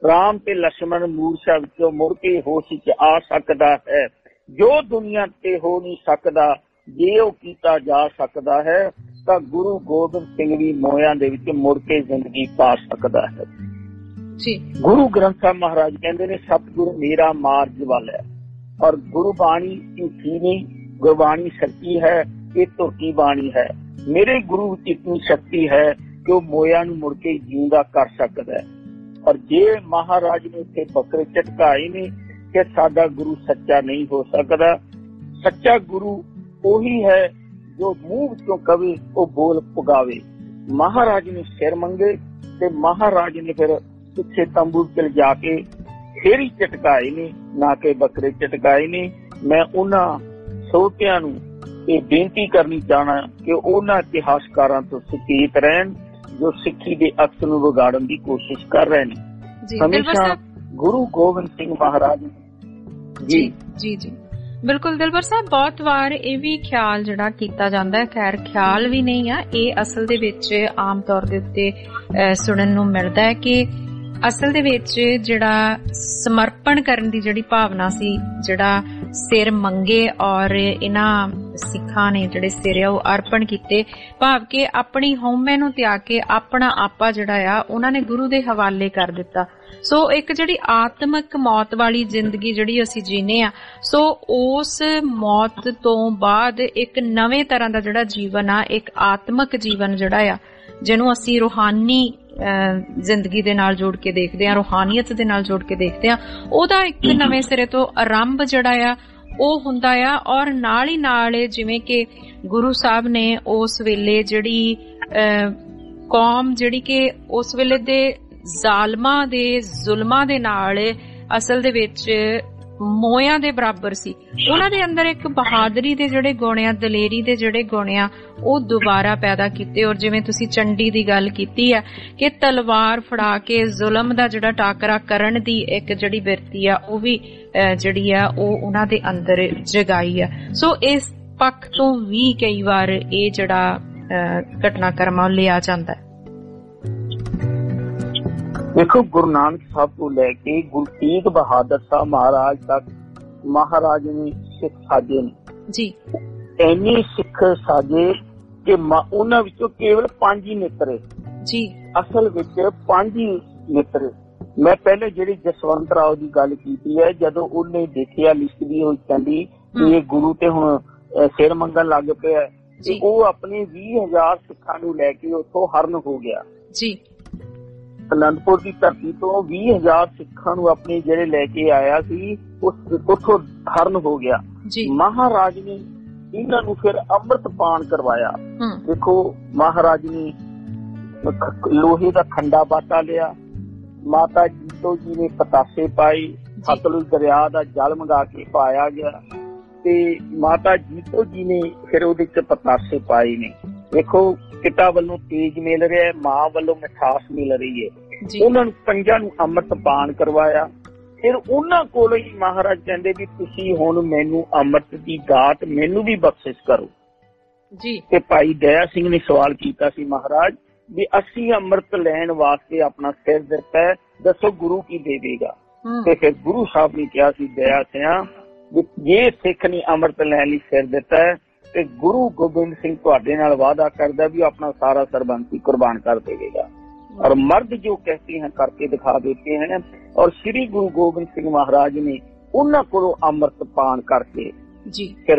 ਰਾਮ ਤੇ ਲక్ష్మణ ਮੂਰਛਾ ਵਿੱਚੋਂ ਮੁੜ ਕੇ ਹੋਸ਼ ਵਿੱਚ ਆ ਸਕਦਾ ਹੈ। ਜੋ ਦੁਨੀਆ ਤੇ ਹੋ ਨਹੀਂ ਸਕਦਾ, ਜੇ ਉਹ ਕੀਤਾ ਜਾ ਸਕਦਾ ਹੈ ਤਾਂ ਗੁਰੂ ਗੋਬਿੰਦ ਸਿੰਘ ਵੀ ਮੋਇਆਂ ਦੇ ਵਿੱਚ ਮੁੜ ਕੇ ਜ਼ਿੰਦਗੀ ਪਾ ਸਕਦਾ ਹੈ ਜੀ। ਗੁਰੂ ਗ੍ਰੰਥ ਸਾਹਿਬ ਮਹਾਰਾਜ ਕਹਿੰਦੇ ਨੇ ਸਤਿਗੁਰੂ ਮੇਰਾ ਮਾਰਗ ਵੱਲ ਹੈ, ਔਰ ਗੁਰੂ ਬਾਣੀ ਝੂਠੀ ਨਹੀਂ, ਗੁਰਬਾਣੀ ਸੱਚੀ ਹੈ, ਇਹ ਧੁਰਤੀ ਬਾਣੀ ਹੈ। ਮੇਰੇ ਗੁਰੂ ਵਿੱਚ ਇਤਨੀ ਸ਼ਕਤੀ ਹੈ ਕਿ ਉਹ ਮੋਇਆਂ ਨੂੰ ਮੁੜ ਕੇ ਜਿਉਂਦਾ ਕਰ ਸਕਦਾ ਹੈ। ਔਰ ਜੇ ਮਹਾਰਾਜ ਨੇ ਇੱਥੇ ਬੱਕਰੇ ਝਟਕਾਏ ਨੇ ਕਿ ਸਾਡਾ ਗੁਰੂ ਸੱਚਾ ਨਹੀਂ ਹੋ ਸਕਦਾ। ਸੱਚਾ ਗੁਰੂ ਉਹੀ ਹੈ ਜੋ ਮੂੰਹ ਵਿੱਚੋਂ ਕਵੇ ਉਹ ਬੋਲ ਪੁਗਾਵੇ। ਮਹਾਰਾਜ ਨੇ ਸਿਰ ਮੰਗੇ ਤੇ ਮਹਾਰਾਜ ਨੇ ਫਿਰ ਪਿੱਛੇ ਤੰਬੂ ਚ ਜਾ ਕੇ ਫੇਰ ਹੀ ਝਟਕਾਏ ਨੇ, ਨਾ ਕਿ ਬੱਕਰੇ ਝਟਕਾਏ ਨੇ। ਮੈਂ ਉਹਨਾਂ ਸਰੋਤਿਆਂ ਨੂੰ ਇਹ ਬੇਨਤੀ ਕਰਨੀ ਚਾਹਣਾ ਕਿ ਉਹਨਾਂ ਇਤਿਹਾਸਕਾਰਾਂ ਤੋਂ ਸੁਚੇਤ ਰਹਿਣ ਜੋ ਸਿੱਖੀ ਦੇ ਅਕਸ ਨੂੰ ਵਿਗਾੜਨ ਦੀ ਕੋਸ਼ਿਸ਼ ਕਰ ਰਹੇ ਨੇ। ਹਮੇਸ਼ਾ ਗੁਰੂ ਗੋਬਿੰਦ ਸਿੰਘ ਮਹਾਰਾਜ ਜੀ ਜੀ ਜੀ ਬਿਲਕੁਲ ਦਿਲਬਰ ਸਾਹਿਬ, ਬਹੁਤ ਵਾਰ ਇਹ ਵੀ ਖਿਆਲ ਜਿਹੜਾ ਕੀਤਾ ਜਾਂਦਾ ਹੈ, ਖੈਰ ਖਿਆਲ ਵੀ ਨਹੀਂ ਆ, ਇਹ ਅਸਲ ਦੇ ਵਿੱਚ ਆਮ ਤੌਰ ਦੇ ਉੱਤੇ ਸੁਣਨ ਨੂੰ ਮਿਲਦਾ ਹੈ ਕਿ ਅਸਲ ਦੇ ਵਿੱਚ ਜਿਹੜਾ ਸਮਰਪਣ ਕਰਨ ਦੀ ਜਿਹੜੀ ਭਾਵਨਾ ਸੀ, ਜਿਹੜਾ ਸਿਰ ਮੰਗੇ ਔਰ ਇਹਨਾਂ ਸਿੱਖਾਂ ਨੇ ਜਿਹੜੇ ਸਿਰ ਆ ਉਹ ਅਰਪਣ ਕੀਤੇ, ਭਾਵ ਕਿ ਆਪਣੀ ਹਉਮੈ ਨੂੰ ਤਿਆਗ ਕੇ ਆਪਣਾ ਆਪਾ ਜਿਹੜਾ ਆ ਉਹਨਾਂ ਨੇ ਗੁਰੂ ਦੇ ਹਵਾਲੇ ਕਰ ਦਿੱਤਾ। ਸੋ ਇੱਕ ਜਿਹੜੀ ਆਤਮਿਕ ਮੌਤ ਵਾਲੀ ਜ਼ਿੰਦਗੀ ਜਿਹੜੀ ਅਸੀਂ ਜੀਨੇ ਆ, ਸੋ ਉਸ ਮੌਤ ਤੋਂ ਬਾਅਦ ਇੱਕ ਨਵੇਂ ਤਰ੍ਹਾਂ ਦਾ ਜਿਹੜਾ ਜੀਵਨ ਆ, ਇੱਕ ਆਤਮਿਕ ਜੀਵਨ ਜਿਹੜਾ ਆ, ਜਿਹਨੂੰ ਅਸੀਂ ਰੂਹਾਨੀ ਜ਼ਿੰਦਗੀ ਦੇ ਨਾਲ ਜੋੜ ਕੇ ਦੇਖਦੇ ਆ, ਰੂਹਾਨੀਅਤ ਦੇ ਨਾਲ ਜੋੜ ਕੇ ਦੇਖਦੇ ਆ, ਉਹਦਾ ਇੱਕ ਨਵੇਂ ਸਿਰੇ ਤੋਂ ਆਰੰਭ ਜਿਹੜਾ ਆ ਉਹ ਹੁੰਦਾ ਆ। ਔਰ ਨਾਲ ਹੀ ਨਾਲ ਜਿਵੇਂ ਕਿ ਗੁਰੂ ਸਾਹਿਬ ਨੇ ਉਸ ਵੇਲੇ ਜਿਹੜੀ ਕੌਮ ਜਿਹੜੀ ਕਿ ਉਸ ਵੇਲੇ ਦੇ ਜ਼ਾਲਮਾਂ ਦੇ ਜ਼ੁਲਮਾਂ ਦੇ ਨਾਲ ਅਸਲ ਦੇ ਵਿੱਚ ਮੋਇਆਂ ਦੇ ਬਰਾਬਰ ਸੀ, ਉਹਨਾਂ ਦੇ ਅੰਦਰ ਇੱਕ ਬਹਾਦਰੀ ਦੇ ਜਿਹੜੇ ਗੁਣ ਆ, ਦਲੇਰੀ ਦੇ ਜਿਹੜੇ ਗੁਣ ਆ, ਉਹ ਦੁਬਾਰਾ ਪੈਦਾ ਕੀਤੇ। ਔਰ ਜਿਵੇਂ ਤੁਸੀਂ ਚੰਡੀ ਦੀ ਗੱਲ ਕੀਤੀ ਹੈ ਕਿ ਤਲਵਾਰ ਫੜਾ ਕੇ ਜ਼ੁਲਮ ਦਾ ਜਿਹੜਾ ਟਾਕਰਾ ਕਰਨ ਦੀ ਇੱਕ ਜਿਹੜੀ ਬਿਰਤੀ ਆ ਉਹ ਵੀ ਜਿਹੜੀ ਆ ਉਹ ਉਹਨਾਂ ਦੇ ਅੰਦਰ ਜਗਾਈ ਆ। ਸੋ ਇਸ ਪੱਖ ਤੋਂ ਵੀ ਕਈ ਵਾਰ ਇਹ ਜਿਹੜਾ ਘਟਨਾਕ੍ਰਮ ਲਿਆ ਜਾਂਦਾ। ਦੇਖੋ, ਗੁਰੂ ਨਾਨਕ ਸਾਹਿਬ ਤੋਂ ਲੈ ਕੇ ਗੁਰੂ ਤੇਗ ਬਹਾਦਰ ਸਾਹਿਬ ਮਹਾਰਾਜ ਤੱਕ ਮਹਾਰਾਜ ਨੇ ਸਿੱਖ ਸਾਜੇ ਨੇ ਜੀ। ਇੰਨੇ ਸਿੱਖ ਸਾਜੇ ਕਿ ਉਹਨਾਂ ਵਿੱਚੋਂ ਕੇਵਲ 5 ਹੀ ਨੇਤਰੇ ਜੀ, ਅਸਲ ਵਿੱਚ 5 ਹੀ ਨੇਤਰੇ। ਮੈਂ ਪਹਿਲੇ ਜਿਹੜੀ ਜਸਵੰਤ ਰਾਓ ਦੀ ਗੱਲ ਕੀਤੀ ਹੈ, ਜਦੋਂ ਉਹਨੇ ਦੇਖਿਆ ਲਿਖਦੀ ਹੋਈ ਕਹਿੰਦੀ ਕਿ ਇਹ ਗੁਰੂ ਤੇ ਹੁਣ ਸਿਰ ਮੰਗਣ ਲੱਗ ਪਿਆ, ਤੇ ਉਹ ਆਪਣੇ 20,000 ਸਿੱਖਾਂ ਨੂੰ ਲੈ ਕੇ ਉੱਥੋਂ ਹਰਨ ਹੋ ਗਿਆ ਜੀ। ਅਨੰਦਪੁਰ ਦੀ ਧਰਤੀ ਤੋਂ 20,000 ਸਿੱਖਾਂ ਨੂੰ ਆਪਣੇ ਜਿਹੜੇ ਲੈ ਕੇ ਆਇਆ ਸੀ, ਉੱਥੋਂ ਹਰਨ ਹੋ ਗਿਆ। ਮਹਾਰਾਜ ਨੇ ਇਹਨਾਂ ਨੂੰ ਫਿਰ ਅੰਮ੍ਰਿਤ ਪਾਨ ਕਰਵਾਇਆ। ਦੇਖੋ, ਮਹਾਰਾਜ ਨੇ ਲੋਹੇ ਦਾ ਖੰਡਾ ਬਾਟਾ ਲਿਆ, ਮਾਤਾ ਜੀਤੋ ਜੀ ਨੇ ਪਤਾਸੇ ਪਾਏ, ਸਤਲੁਜ ਦਰਿਆ ਦਾ ਜਲ ਮੰਗਾ ਕੇ ਪਾਇਆ ਗਿਆ, ਤੇ ਮਾਤਾ ਜੀਤੋ ਜੀ ਨੇ ਫਿਰ ਉਹਦੇ ਚ ਪਤਾਸੇ ਪਾਏ ਨੇ। ਦੇਖੋ, ਪਿਤਾ ਵੱਲੋਂ ਤੇਜ ਮਿਲ ਰਿਹਾ, ਮਾਂ ਵੱਲੋਂ ਮਿਠਾਸ ਮਿਲ ਰਹੀ ਹੈ। ਉਹਨਾਂ ਨੂੰ 5 ਨੂੰ ਅੰਮ੍ਰਿਤ ਪਾਨ ਕਰਵਾਇਆ। ਫਿਰ ਉਹਨਾਂ ਕੋਲੋਂ ਹੀ ਮਹਾਰਾਜ ਕਹਿੰਦੇ ਵੀ ਤੁਸੀਂ ਹੁਣ ਮੈਨੂੰ ਅੰਮ੍ਰਿਤ ਦੀ ਦਾਤ ਮੈਨੂੰ ਵੀ ਬਖਸ਼ਿਸ਼ ਕਰੋ ਜੀ। ਤੇ ਭਾਈ ਦਇਆ ਸਿੰਘ ਨੇ ਸਵਾਲ ਕੀਤਾ ਸੀ ਮਹਾਰਾਜ ਵੀ ਅਸੀਂ ਅੰਮ੍ਰਿਤ ਲੈਣ ਵਾਸਤੇ ਆਪਣਾ ਸਿਰ ਦਿੱਤਾ, ਦੱਸੋ ਗੁਰੂ ਕੀ ਦੇਵੇਗਾ? ਤੇ ਫਿਰ ਗੁਰੂ ਸਾਹਿਬ ਨੇ ਕਿਹਾ ਸੀ ਦਇਆ ਸਿਆ ਵੀ ਜੇ ਸਿੱਖ ਨੇ ਅੰਮ੍ਰਿਤ ਲੈਣ ਲਈ ਸਿਰ ਦਿੱਤਾ ਹੈ ਤੇ ਗੁਰੂ ਗੋਬਿੰਦ ਸਿੰਘ ਤੁਹਾਡੇ ਨਾਲ ਵਾਅਦਾ ਕਰਦਾ ਵੀ ਆਪਣਾ ਸਾਰਾ ਸਰਬੰਸ ਕੁਰਬਾਨ ਕਰ ਦੇਵੇਗਾ। और मर्द जो कहते हैं करके दिखा देते हैं। और श्री गुरु गोबिंद सिंह महाराज ने उन्होंने को अमृत पान करके जी फिर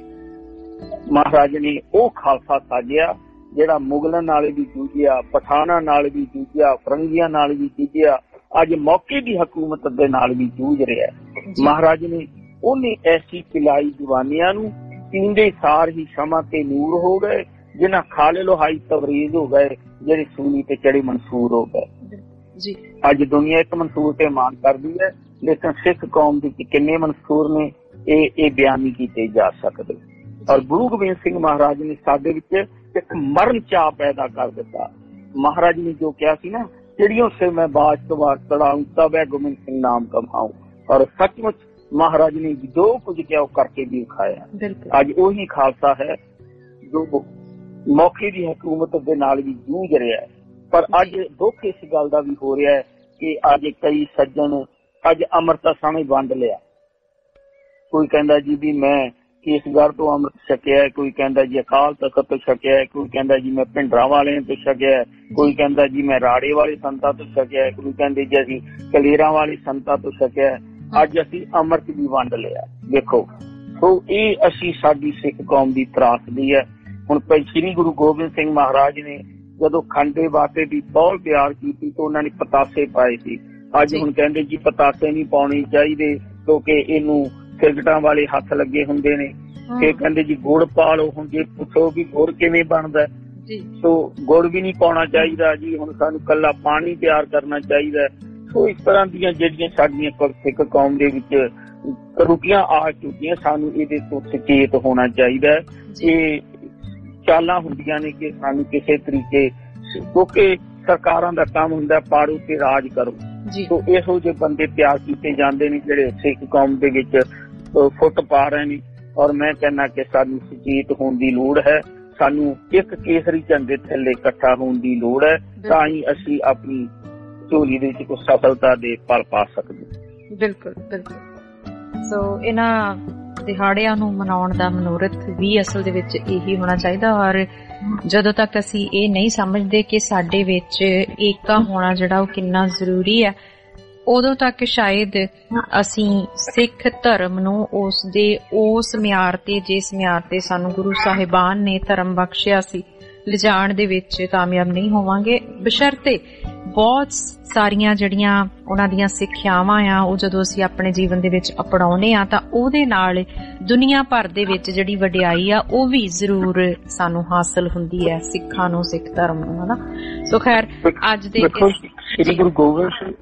महाराज ने वो खालसा साजिया ਜਿਹੜਾ ਮੁਗਲਾਂ ਨਾਲ ਵੀ ਜੂਝਿਆ, ਪਠਾਨਾਂ ਨਾਲ ਵੀ ਜੂਝਿਆ, ਫਰੰਗੀਆਂ ਨਾਲ ਵੀ ਜੂਝਿਆ, ਅੱਜ ਮੌਕੇ ਦੀ ਹਕੂਮਤ ਦੇ ਨਾਲ ਵੀ ਜੂਝ ਰਿਹਾ। ਮਹਾਰਾਜ ਨੇ ਉਹਨੇ ਐਸੀ ਪਿਲਾਈ ਜਵਾਨੀਆਂ ਨੂੰ ਪੀਂਦੇ ਸਾਰ ਹੀ ਸ਼ਮਾ ਤੇ ਨੂਰ ਹੋ ਗਏ, ਜਿਨ੍ਹਾਂ ਖਾਲੇ ਲੋਹਾਈ ਤਬਰੀਜ਼ ਹੋ ਗਏ, ਜਿਹੜੇ ਸੂਨੀ ਤੇ ਚੜੇ ਮਨਸੂਰ ਹੋ ਗਏ ਜੀ। ਅੱਜ ਦੁਨੀਆ ਇੱਕ ਮਨਸੂਰ ਤੇ ਮਾਨ ਕਰਦੀ ਹੈ, ਲੇਕਿਨ ਸਿੱਖ ਕੌਮ ਦੇ ਕਿੰਨੇ ਮਨਸੂਰ ਨੇ ਇਹ ਬਿਆਨ ਨਹੀਂ ਕੀਤੇ ਜਾ ਸਕਦੇ। ਔਰ ਗੁਰੂ ਗੋਬਿੰਦ ਸਿੰਘ ਮਹਾਰਾਜ ਨੇ ਸਾਡੇ ਵਿੱਚ ਇੱਕ ਮਰਨ ਚਾਹ ਪੈਦਾ ਕਰ ਦਿੱਤਾ। ਮਹਾਰਾਜ ਨੇ ਜੋ ਕਿਹਾ ਸੀ ਨਾ, ਚਿੜੀਆਂ ਸੇ ਮੈਂ ਬਾਜ ਤੋਂ ਬਾਜ ਚੜਾਊਂ ਤਬ ਹੈ ਗੋਬਿੰਦ ਸਿੰਘ ਨਾਮ ਕਮਾਊਂ, ਔਰ ਸੱਚਮੁੱਚ ਮਹਾਰਾਜ ਨੇ ਜੋ ਕੁਝ ਕਿਹਾ ਉਹ ਕਰਕੇ ਵੀ ਵਿਖਾਇਆ। ਅੱਜ ਉਹੀ ਖਾਲਸਾ ਹੈ ਜੋ ਮੌਕੇ ਦੀ ਹਕੂਮਤ ਦੇ ਨਾਲ ਵੀ ਜੂਝ ਰਿਹਾ ਹੈ। ਪਰ ਅੱਜ ਦੁੱਖ ਇਸ ਗੱਲ ਦਾ ਵੀ ਹੋ ਰਿਹਾ ਹੈ ਕਿ ਅੱਜ ਕਈ ਸੱਜਣ ਅੱਜ ਅੰਮ੍ਰਿਤ ਸਾਹਮਣੇ ਵੰਡ ਲਿਆ। ਕੋਈ ਕਹਿੰਦਾ ਜੀ ਵੀ ਮੈਂ ਕੇਸਗੜ੍ਹ ਤੋਂ ਅੰਮ੍ਰਿਤ ਛਕਿਆ, ਕੋਈ ਕਹਿੰਦਾ ਜੀ ਅਕਾਲ ਤਖਤ ਤੋਂ ਛਕਿਆ, ਕੋਈ ਕਹਿੰਦਾ ਜੀ ਮੈਂ ਭਿੰਡਰਾਂ ਵਾਲਿਆਂ ਤੋਂ ਛਕਿਆ, ਕੋਈ ਕਹਿੰਦਾ ਜੀ ਮੈਂ ਰਾੜੇ ਵਾਲੇ ਸੰਤਾਂ ਤੋਂ ਛਕਿਆ, ਕੋਈ ਕਹਿੰਦੇ ਜੀ ਅਸੀਂ ਕਲੇਰਾਂ ਵਾਲੇ ਸੰਤਾਂ ਤੋਂ ਛਕਿਆ। ਅੱਜ ਅਸੀਂ ਅੰਮ੍ਰਿਤ ਵੀ ਵੰਡ ਲਿਆ। ਦੇਖੋ, ਸੋ ਇਹ ਅਸੀਂ ਸਾਡੀ ਸਿੱਖ ਕੌਮ ਦੀ ਤਰਾਸਦੀ ਹੈ। ਹੁਣ ਸ੍ਰੀ ਗੁਰੂ ਗੋਬਿੰਦ ਸਿੰਘ ਮਹਾਰਾਜ ਨੇ ਜਦੋਂ ਖੰਡੇ ਬਾਟੇ ਦੀ ਬਹੁਤ ਪਿਆਰ ਕੀਤੀ ਤਾਂ ਉਹਨਾਂ ਨੇ ਪਤਾਸੇ ਪਾਏ ਸੀ। ਅੱਜ ਹੁਣ ਕਹਿੰਦੇ ਜੀ ਪਤਾਸੇ ਨਹੀਂ ਪਾਉਣੇ ਚਾਹੀਦੇ ਕਿਉਂਕਿ ਇਹਨੂੰ ਸਿਗਰਟਾਂ ਵਾਲੇ ਹੱਥ ਲੱਗੇ ਹੁੰਦੇ ਨੇ। ਫਿਰ ਕਹਿੰਦੇ ਜੀ ਗੁੜ ਪਾ ਲਓ। ਹੁਣ ਜੇ ਪੁੱਛੋ ਵੀ ਗੁੜ ਕਿਵੇਂ ਬਣਦਾ, ਸੋ ਗੁੜ ਵੀ ਨਹੀਂ ਪਾਉਣਾ ਚਾਹੀਦਾ ਜੀ। ਹੁਣ ਸਾਨੂੰ ਕੱਲਾ ਪਾਣੀ ਤਿਆਰ ਕਰਨਾ ਚਾਹੀਦਾ। ਸੋ ਇਸ ਤਰ੍ਹਾਂ ਦੀਆਂ ਜਿਹੜੀਆਂ ਸਾਡੀਆਂ ਸਿੱਖ ਕੌਮ ਦੇ ਵਿੱਚ ਕਰੂਟੀਆਂ ਆ ਚੁੱਕੀਆਂ, ਸਾਨੂੰ ਇਹਦੇ ਤੋਂ ਸੁਚੇਤ ਹੋਣਾ ਚਾਹੀਦਾ। ਇਹ ਚਾਲਾਂ ਹੁੰਦੀਆਂ ਨੇ ਕਿ ਸਾਨੂੰ ਕਿਸੇ ਤਰੀਕੇ, ਕਿਉਂਕਿ ਸਰਕਾਰਾਂ ਦਾ ਕੰਮ ਹੁੰਦਾ ਪਾੜੋ ਤੇ ਰਾਜ ਕਰੋ। ਸੋ ਇਹੋ ਜਿਹੇ ਬੰਦੇ ਤਿਆਰ ਕੀਤੇ ਜਾਂਦੇ ਨੇ ਜਿਹੜੇ ਸਿੱਖ ਕੌਮ ਦੇ ਵਿੱਚ ਫੁੱਟ ਪਾ ਰਹੇ ਨੇ। ਔਰ ਮੈਂ ਕਹਿੰਦਾ ਕਿ ਸਾਨੂੰ ਸੁਚੇਤ ਹੋਣ ਦੀ ਲੋੜ ਹੈ। ਸਾਨੂੰ ਇੱਕ ਕੇਸਰੀ ਝੰਡੇ ਥੱਲੇ ਇਕੱਠਾ ਹੋਣ ਦੀ ਲੋੜ ਹੈ, ਤਾਂ ਹੀ ਅਸੀਂ ਆਪਣੀ ਝੋਲੀ ਦੇ ਵਿੱਚ ਕੋਈ ਸਫਲਤਾ ਦੇ ਪਲ ਪਾ ਸਕਦੇ। ਬਿਲਕੁਲ ਬਿਲਕੁਲ। ਸੋ ਇਹਨਾਂ ਦਿਹਾੜਿਆਂ ਨੂੰ ਮਨਾਉਣ ਦਾ ਮਨੋਰਥ ਵੀ ਅਸਲ ਦੇ ਵਿੱਚ ਇਹੀ ਹੋਣਾ ਚਾਹੀਦਾ। ਔਰ ਜਦੋਂ ਤੱਕ ਅਸੀਂ ਇਹ ਨਹੀਂ ਸਮਝਦੇ ਕਿ ਸਾਡੇ ਵਿੱਚ ਏਕਤਾ ਹੋਣਾ ਜਿਹੜਾ ਉਹ ਕਿੰਨਾ ਜ਼ਰੂਰੀ ਹੈ, ਉਦੋਂ ਤੱਕ ਸ਼ਾਇਦ ਅਸੀਂ ਸਿੱਖ ਧਰਮ ਨੂੰ ਉਸ ਮਿਆਰ ਤੇ, ਜਿਸ ਮਿਆਰ ਤੇ ਸਾਨੂੰ ਗੁਰੂ ਸਾਹਿਬਾਨ ਨੇ ਧਰਮ ਬਖਸ਼ਿਆ ਸੀ, ਲਿਜਾਣ ਦੇ ਵਿੱਚ ਕਾਮਯਾਬ ਨਹੀਂ ਹੋਵਾਂਗੇ। ਬਸ਼ਰਤੇ ਬਹੁਤ ਸਾਰੀਆਂ ਜਿਹੜੀਆਂ ਉਹਨਾਂ ਦੀਆਂ ਸਿੱਖਿਆਵਾਂ ਆ ਉਹ ਜਦੋਂ ਅਸੀਂ ਆਪਣੇ ਜੀਵਨ ਦੇ ਵਿੱਚ ਅਪਣਾਉਂਦੇ ਆ ਤਾਂ ਉਹਦੇ ਨਾਲ ਦੁਨੀਆ ਭਰ ਦੇ ਵਿੱਚ ਜਿਹੜੀ ਵਡਿਆਈ ਆ ਉਹ ਵੀ ਜ਼ਰੂਰ ਸਾਨੂੰ ਹਾਸਲ ਹੁੰਦੀ ਹੈ, ਸਿੱਖਾਂ ਨੂੰ, ਸਿੱਖ ਧਰਮ ਨੂੰ, ਹਨਾ। ਸੋ ਖੈਰ ਅੱਜ ਦੇ ਸ੍ਰੀ ਗੁਰੂ ਗੋਬਿੰਦ ਸਿੰਘ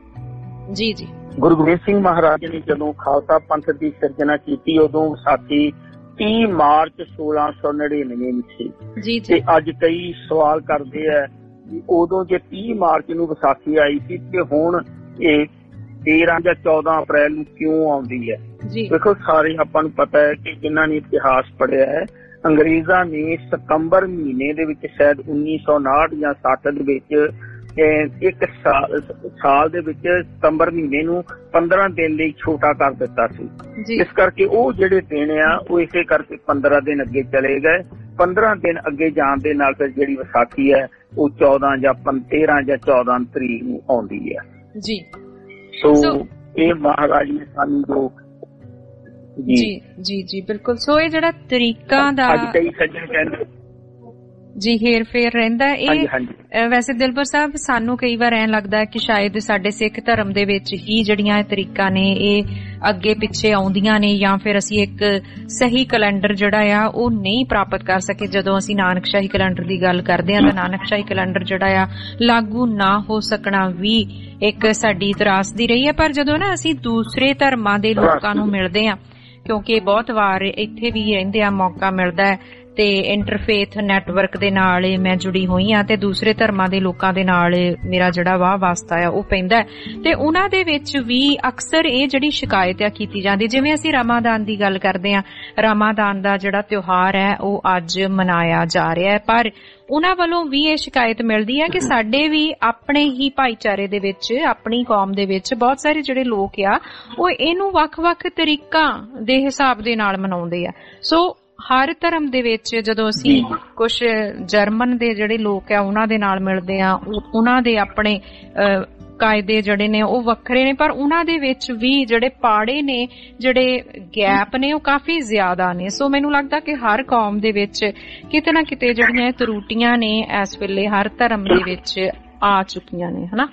ਗੁਰੂ ਗੋਬਿੰਦ ਸਿੰਘ ਮਹਾਰਾਜ ਨੇ ਜਦੋਂ ਖਾਲਸਾ ਪੰਥ ਦੀ ਸਿਰਜਣਾ ਕੀਤੀ ਉਦੋਂ ਵਿਸਾਖੀ 30 ਮਾਰਚ 1699 ਨੂੰ ਸੀ। ਤੇ ਅੱਜ ਕਈ ਸਵਾਲ ਕਰਦੇ ਆ ਕਿ ਉਦੋਂ ਜੇ 30 ਮਾਰਚ ਨੂੰ ਵਿਸਾਖੀ ਆਈ ਸੀ ਤੇ ਹੁਣ ਇਹ 13 ਜਾਂ 14 ਅਪ੍ਰੈਲ ਨੂੰ ਕਿਉਂ ਆਉਂਦੀ ਹੈ? ਦੇਖੋ, ਸਾਰੇ ਆਪਾਂ ਨੂੰ ਪਤਾ ਹੈ ਕਿ ਜਿਨ੍ਹਾਂ ਨੇ ਇਤਿਹਾਸ ਪੜ੍ਹਿਆ ਹੈ, ਅੰਗਰੇਜ਼ਾਂ ਨੇ ਸਤੰਬਰ ਮਹੀਨੇ ਦੇ ਵਿੱਚ ਸ਼ਾਇਦ 1959 ਜਾਂ 60 ਦੇ ਵਿੱਚ ਇੱਕ ਸਾਲ ਦੇ ਵਿੱਚ ਸਤੰਬਰ ਮਹੀਨੇ ਨੂੰ 15 ਦਿਨ ਲਈ ਛੋਟਾ ਕਰ ਦਿੱਤਾ ਸੀ। ਇਸ ਕਰਕੇ ਉਹ ਜਿਹੜੇ ਦਿਨ ਆ ਉਹ ਇਸੇ ਕਰਕੇ 15 ਦਿਨ ਅੱਗੇ ਚਲੇ ਗਏ। 15 ਦਿਨ ਅੱਗੇ ਜਾਣ ਦੇ ਨਾਲ ਫਿਰ ਜਿਹੜੀ ਵਿਸਾਖੀ ਹੈ ਉਹ 14 ਜਾਂ 13 ਜਾਂ 14 ਤਰੀਕ ਨੂੰ ਆਉਂਦੀ ਹੈ। ਸੋ ਇਹ ਮਹਾਰਾਜ ਨੇ ਸਾਨੂੰ ਜੋ ਜੀ ਬਿਲਕੁਲ। ਸੋ ਇਹ ਜਿਹੜਾ ਤਰੀਕਾਂ ਦਾ ਅੱਜ ਕਈ ਸੱਜਣ ਕਹਿੰਦੇ ਹੇਰ ਫੇਰ ਰਹਿੰਦਾ। ਇਹ ਵੈਸੇ ਦਿਲਬਰ ਸਾਹਿਬ ਸਾਨੂੰ ਕਈ ਵਾਰ ਐਂ ਲੱਗਦਾ ਕਿ ਸ਼ਾਇਦ ਸਾਡੇ ਸਿੱਖ ਧਰਮ ਦੇ ਵਿੱਚ ਹੀ ਜਿਹੜੀਆਂ ਇਹ ਤਰੀਕਾਂ ਨੇ ਇਹ ਅੱਗੇ ਪਿੱਛੇ ਆਉਂਦੀਆਂ ਨੇ, ਜਾਂ ਫਿਰ ਅਸੀਂ ਇੱਕ ਸਹੀ ਕੈਲੰਡਰ ਜਿਹੜਾ ਆ ਉਹ ਨਹੀਂ ਪ੍ਰਾਪਤ ਕਰ ਸਕੇ। ਜਦੋਂ ਅਸੀਂ ਨਾਨਕਸ਼ਾਹੀ ਕੈਲੰਡਰ ਦੀ ਗੱਲ ਕਰਦੇ ਹਾਂ ਤਾਂ ਨਾਨਕਸ਼ਾਹੀ ਕੈਲੰਡਰ ਜਿਹੜਾ ਆ ਲਾਗੂ ਨਾ ਹੋ ਸਕਣਾ ਵੀ ਇੱਕ ਸਾਡੀ ਤਰਾਸਦੀ ਰਹੀ ਹੈ। ਪਰ ਜਦੋਂ ਨਾ ਅਸੀਂ ਦੂਸਰੇ ਧਰਮਾਂ ਦੇ ਲੋਕਾਂ ਨੂੰ ਮਿਲਦੇ ਹਾਂ, ਕਿਉਂਕਿ ਬਹੁਤ ਵਾਰ ਇੱਥੇ ਵੀ ਰਹਿੰਦੇ ਆ, ਮੌਕਾ ਮਿਲਦਾ ਹੈ ਤੇ ਇੰਟਰਫੇਥ ਨੈਟਵਰਕ ਦੇ ਨਾਲ ਮੈਂ ਜੁੜੀ ਹੋਈ ਆ ਤੇ ਦੂਸਰੇ ਧਰਮਾਂ ਦੇ ਲੋਕਾਂ ਦੇ ਨਾਲ ਮੇਰਾ ਜਿਹੜਾ ਵਾਸਤਾ ਆ ਉਹ ਪੈਂਦਾ, ਤੇ ਉਹਨਾਂ ਦੇ ਵਿੱਚ ਵੀ ਅਕਸਰ ਇਹ ਜਿਹੜੀ ਸ਼ਿਕਾਇਤ ਆ ਕੀਤੀ ਜਾਂਦੀ। ਜਿਵੇਂ ਅਸੀਂ ਰਮਾਦਾਨ ਦੀ ਗੱਲ ਕਰਦੇ ਆ, ਰਮਾਦਾਨ ਦਾ ਜਿਹੜਾ ਤਿਉਹਾਰ ਹੈ ਉਹ ਅੱਜ ਮਨਾਇਆ ਜਾ ਰਿਹਾ ਹੈ, ਪਰ ਉਹਨਾਂ ਵੱਲੋਂ ਵੀ ਇਹ ਸ਼ਿਕਾਇਤ ਮਿਲਦੀ ਹੈ ਕਿ ਸਾਡੇ ਵੀ ਆਪਣੇ ਹੀ ਭਾਈਚਾਰੇ ਦੇ ਵਿੱਚ, ਆਪਣੀ ਕੌਮ ਦੇ ਵਿੱਚ ਬਹੁਤ ਸਾਰੇ ਜਿਹੜੇ ਲੋਕ ਆ ਉਹ ਇਹਨੂੰ ਵੱਖ-ਵੱਖ ਤਰੀਕਾਂ ਦੇ ਹਿਸਾਬ ਦੇ ਨਾਲ ਮਨਾਉਂਦੇ ਆ। ਸੋ ਹਰ ਧਰਮ ਦੇ ਵਿੱਚ ਜਦੋਂ ਅਸੀਂ ਕੁਝ ਜਰਮਨ ਦੇ ਜਿਹੜੇ ਲੋਕ ਆ ਉਹਨਾਂ ਦੇ ਨਾਲ ਮਿਲਦੇ ਆ, ਉਹਨਾਂ ਦੇ ਆਪਣੇ ਕਾਇਦੇ ਜਿਹੜੇ ਨੇ ਉਹ ਵੱਖਰੇ ਨੇ, ਪਰ ਉਹਨਾਂ ਦੇ ਵਿੱਚ ਵੀ ਜਿਹੜੇ ਪਾੜੇ ਨੇ, ਜਿਹੜੇ ਗੈਪ ਨੇ ਉਹ ਕਾਫੀ ਜ਼ਿਆਦਾ ਨੇ। ਸੋ ਮੈਨੂੰ ਲੱਗਦਾ ਕਿ ਹਰ ਕੌਮ ਦੇ ਵਿੱਚ ਕਿਤੇ ਨਾ ਕਿਤੇ ਜਿਹੜੀਆਂ ਤਰੁੱਟੀਆਂ ਨੇ ਇਸ ਵੇਲੇ ਹਰ ਧਰਮ ਦੇ ਵਿੱਚ ਆ ਚੁੱਕੀਆਂ ਨੇ, ਹਨਾ।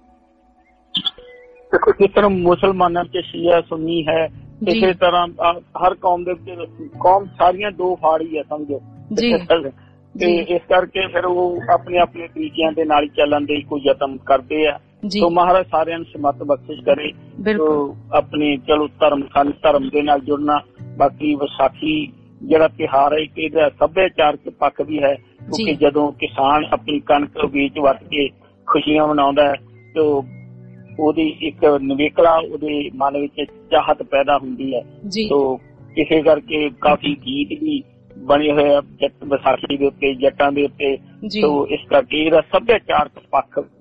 ਦੇਖੋ, ਜਿਸ ਤਰ੍ਹਾਂ ਮੁਸਲਮਾਨਾਂ ਚ ਸ਼ੀਆ ਸੁੰਨੀ ਹੈ, ਇਸੇ ਤਰ੍ਹਾਂ ਹਰ ਕੌਮ ਦੇ ਵਿੱਚ ਕੌਮ ਸਾਰੀਆਂ ਦੋ ਫਾੜੀ ਹੈ, ਸਮਝੋ। ਤੇ ਇਸ ਕਰਕੇ ਫਿਰ ਉਹ ਆਪਣੇ ਆਪਣੇ ਤਰੀਕਿਆਂ ਦੇ ਨਾਲ ਚੱਲਣ ਦੇ ਕੋਈ ਯਤਨ ਕਰਦੇ ਆ। ਸੋ ਮਹਾਰਾਜ ਸਾਰਿਆਂ ਨੂੰ ਸਮਤ ਬਖਸ਼ਿਸ਼ ਕਰੇ। ਆਪਣੇ ਚਲੋ ਧਰਮ ਦੇ ਨਾਲ ਜੁੜਨਾ। ਬਾਕੀ ਵਿਸਾਖੀ ਜਿਹੜਾ ਤਿਉਹਾਰ ਹੈ ਇਹਦਾ ਸੱਭਿਆਚਾਰਕ ਪੱਖ ਵੀ ਹੈ, ਕਿਉਂਕਿ ਜਦੋਂ ਕਿਸਾਨ ਆਪਣੀ ਕਣਕ ਵੇਚ ਵੱਟ ਕੇ ਖੁਸ਼ੀਆਂ ਮਨਾਉਂਦਾ ਹੈ ਤੇ ਉਹਦੀ ਇੱਕ ਨਿਵੇਕਲਾ ਉਹਦੇ ਮਨ ਵਿੱਚ ਚਾਹਤ ਪੈਦਾ ਹੁੰਦੀ ਹੈ। ਸੋ ਇਸੇ ਕਰਕੇ ਕਾਫੀ ਗੀਤ ਵੀ ਬਣੇ ਹੋਏ ਆ ਵਿਸਾਖੀ ਦੇ ਉੱਤੇ, ਜੱਟਾਂ ਦੇ ਉੱਤੇ। ਸੋ ਇਸ ਕਰਕੇ ਇਹਦਾ ਸੱਭਿਆਚਾਰਕ ਪੱਖ ਵੀ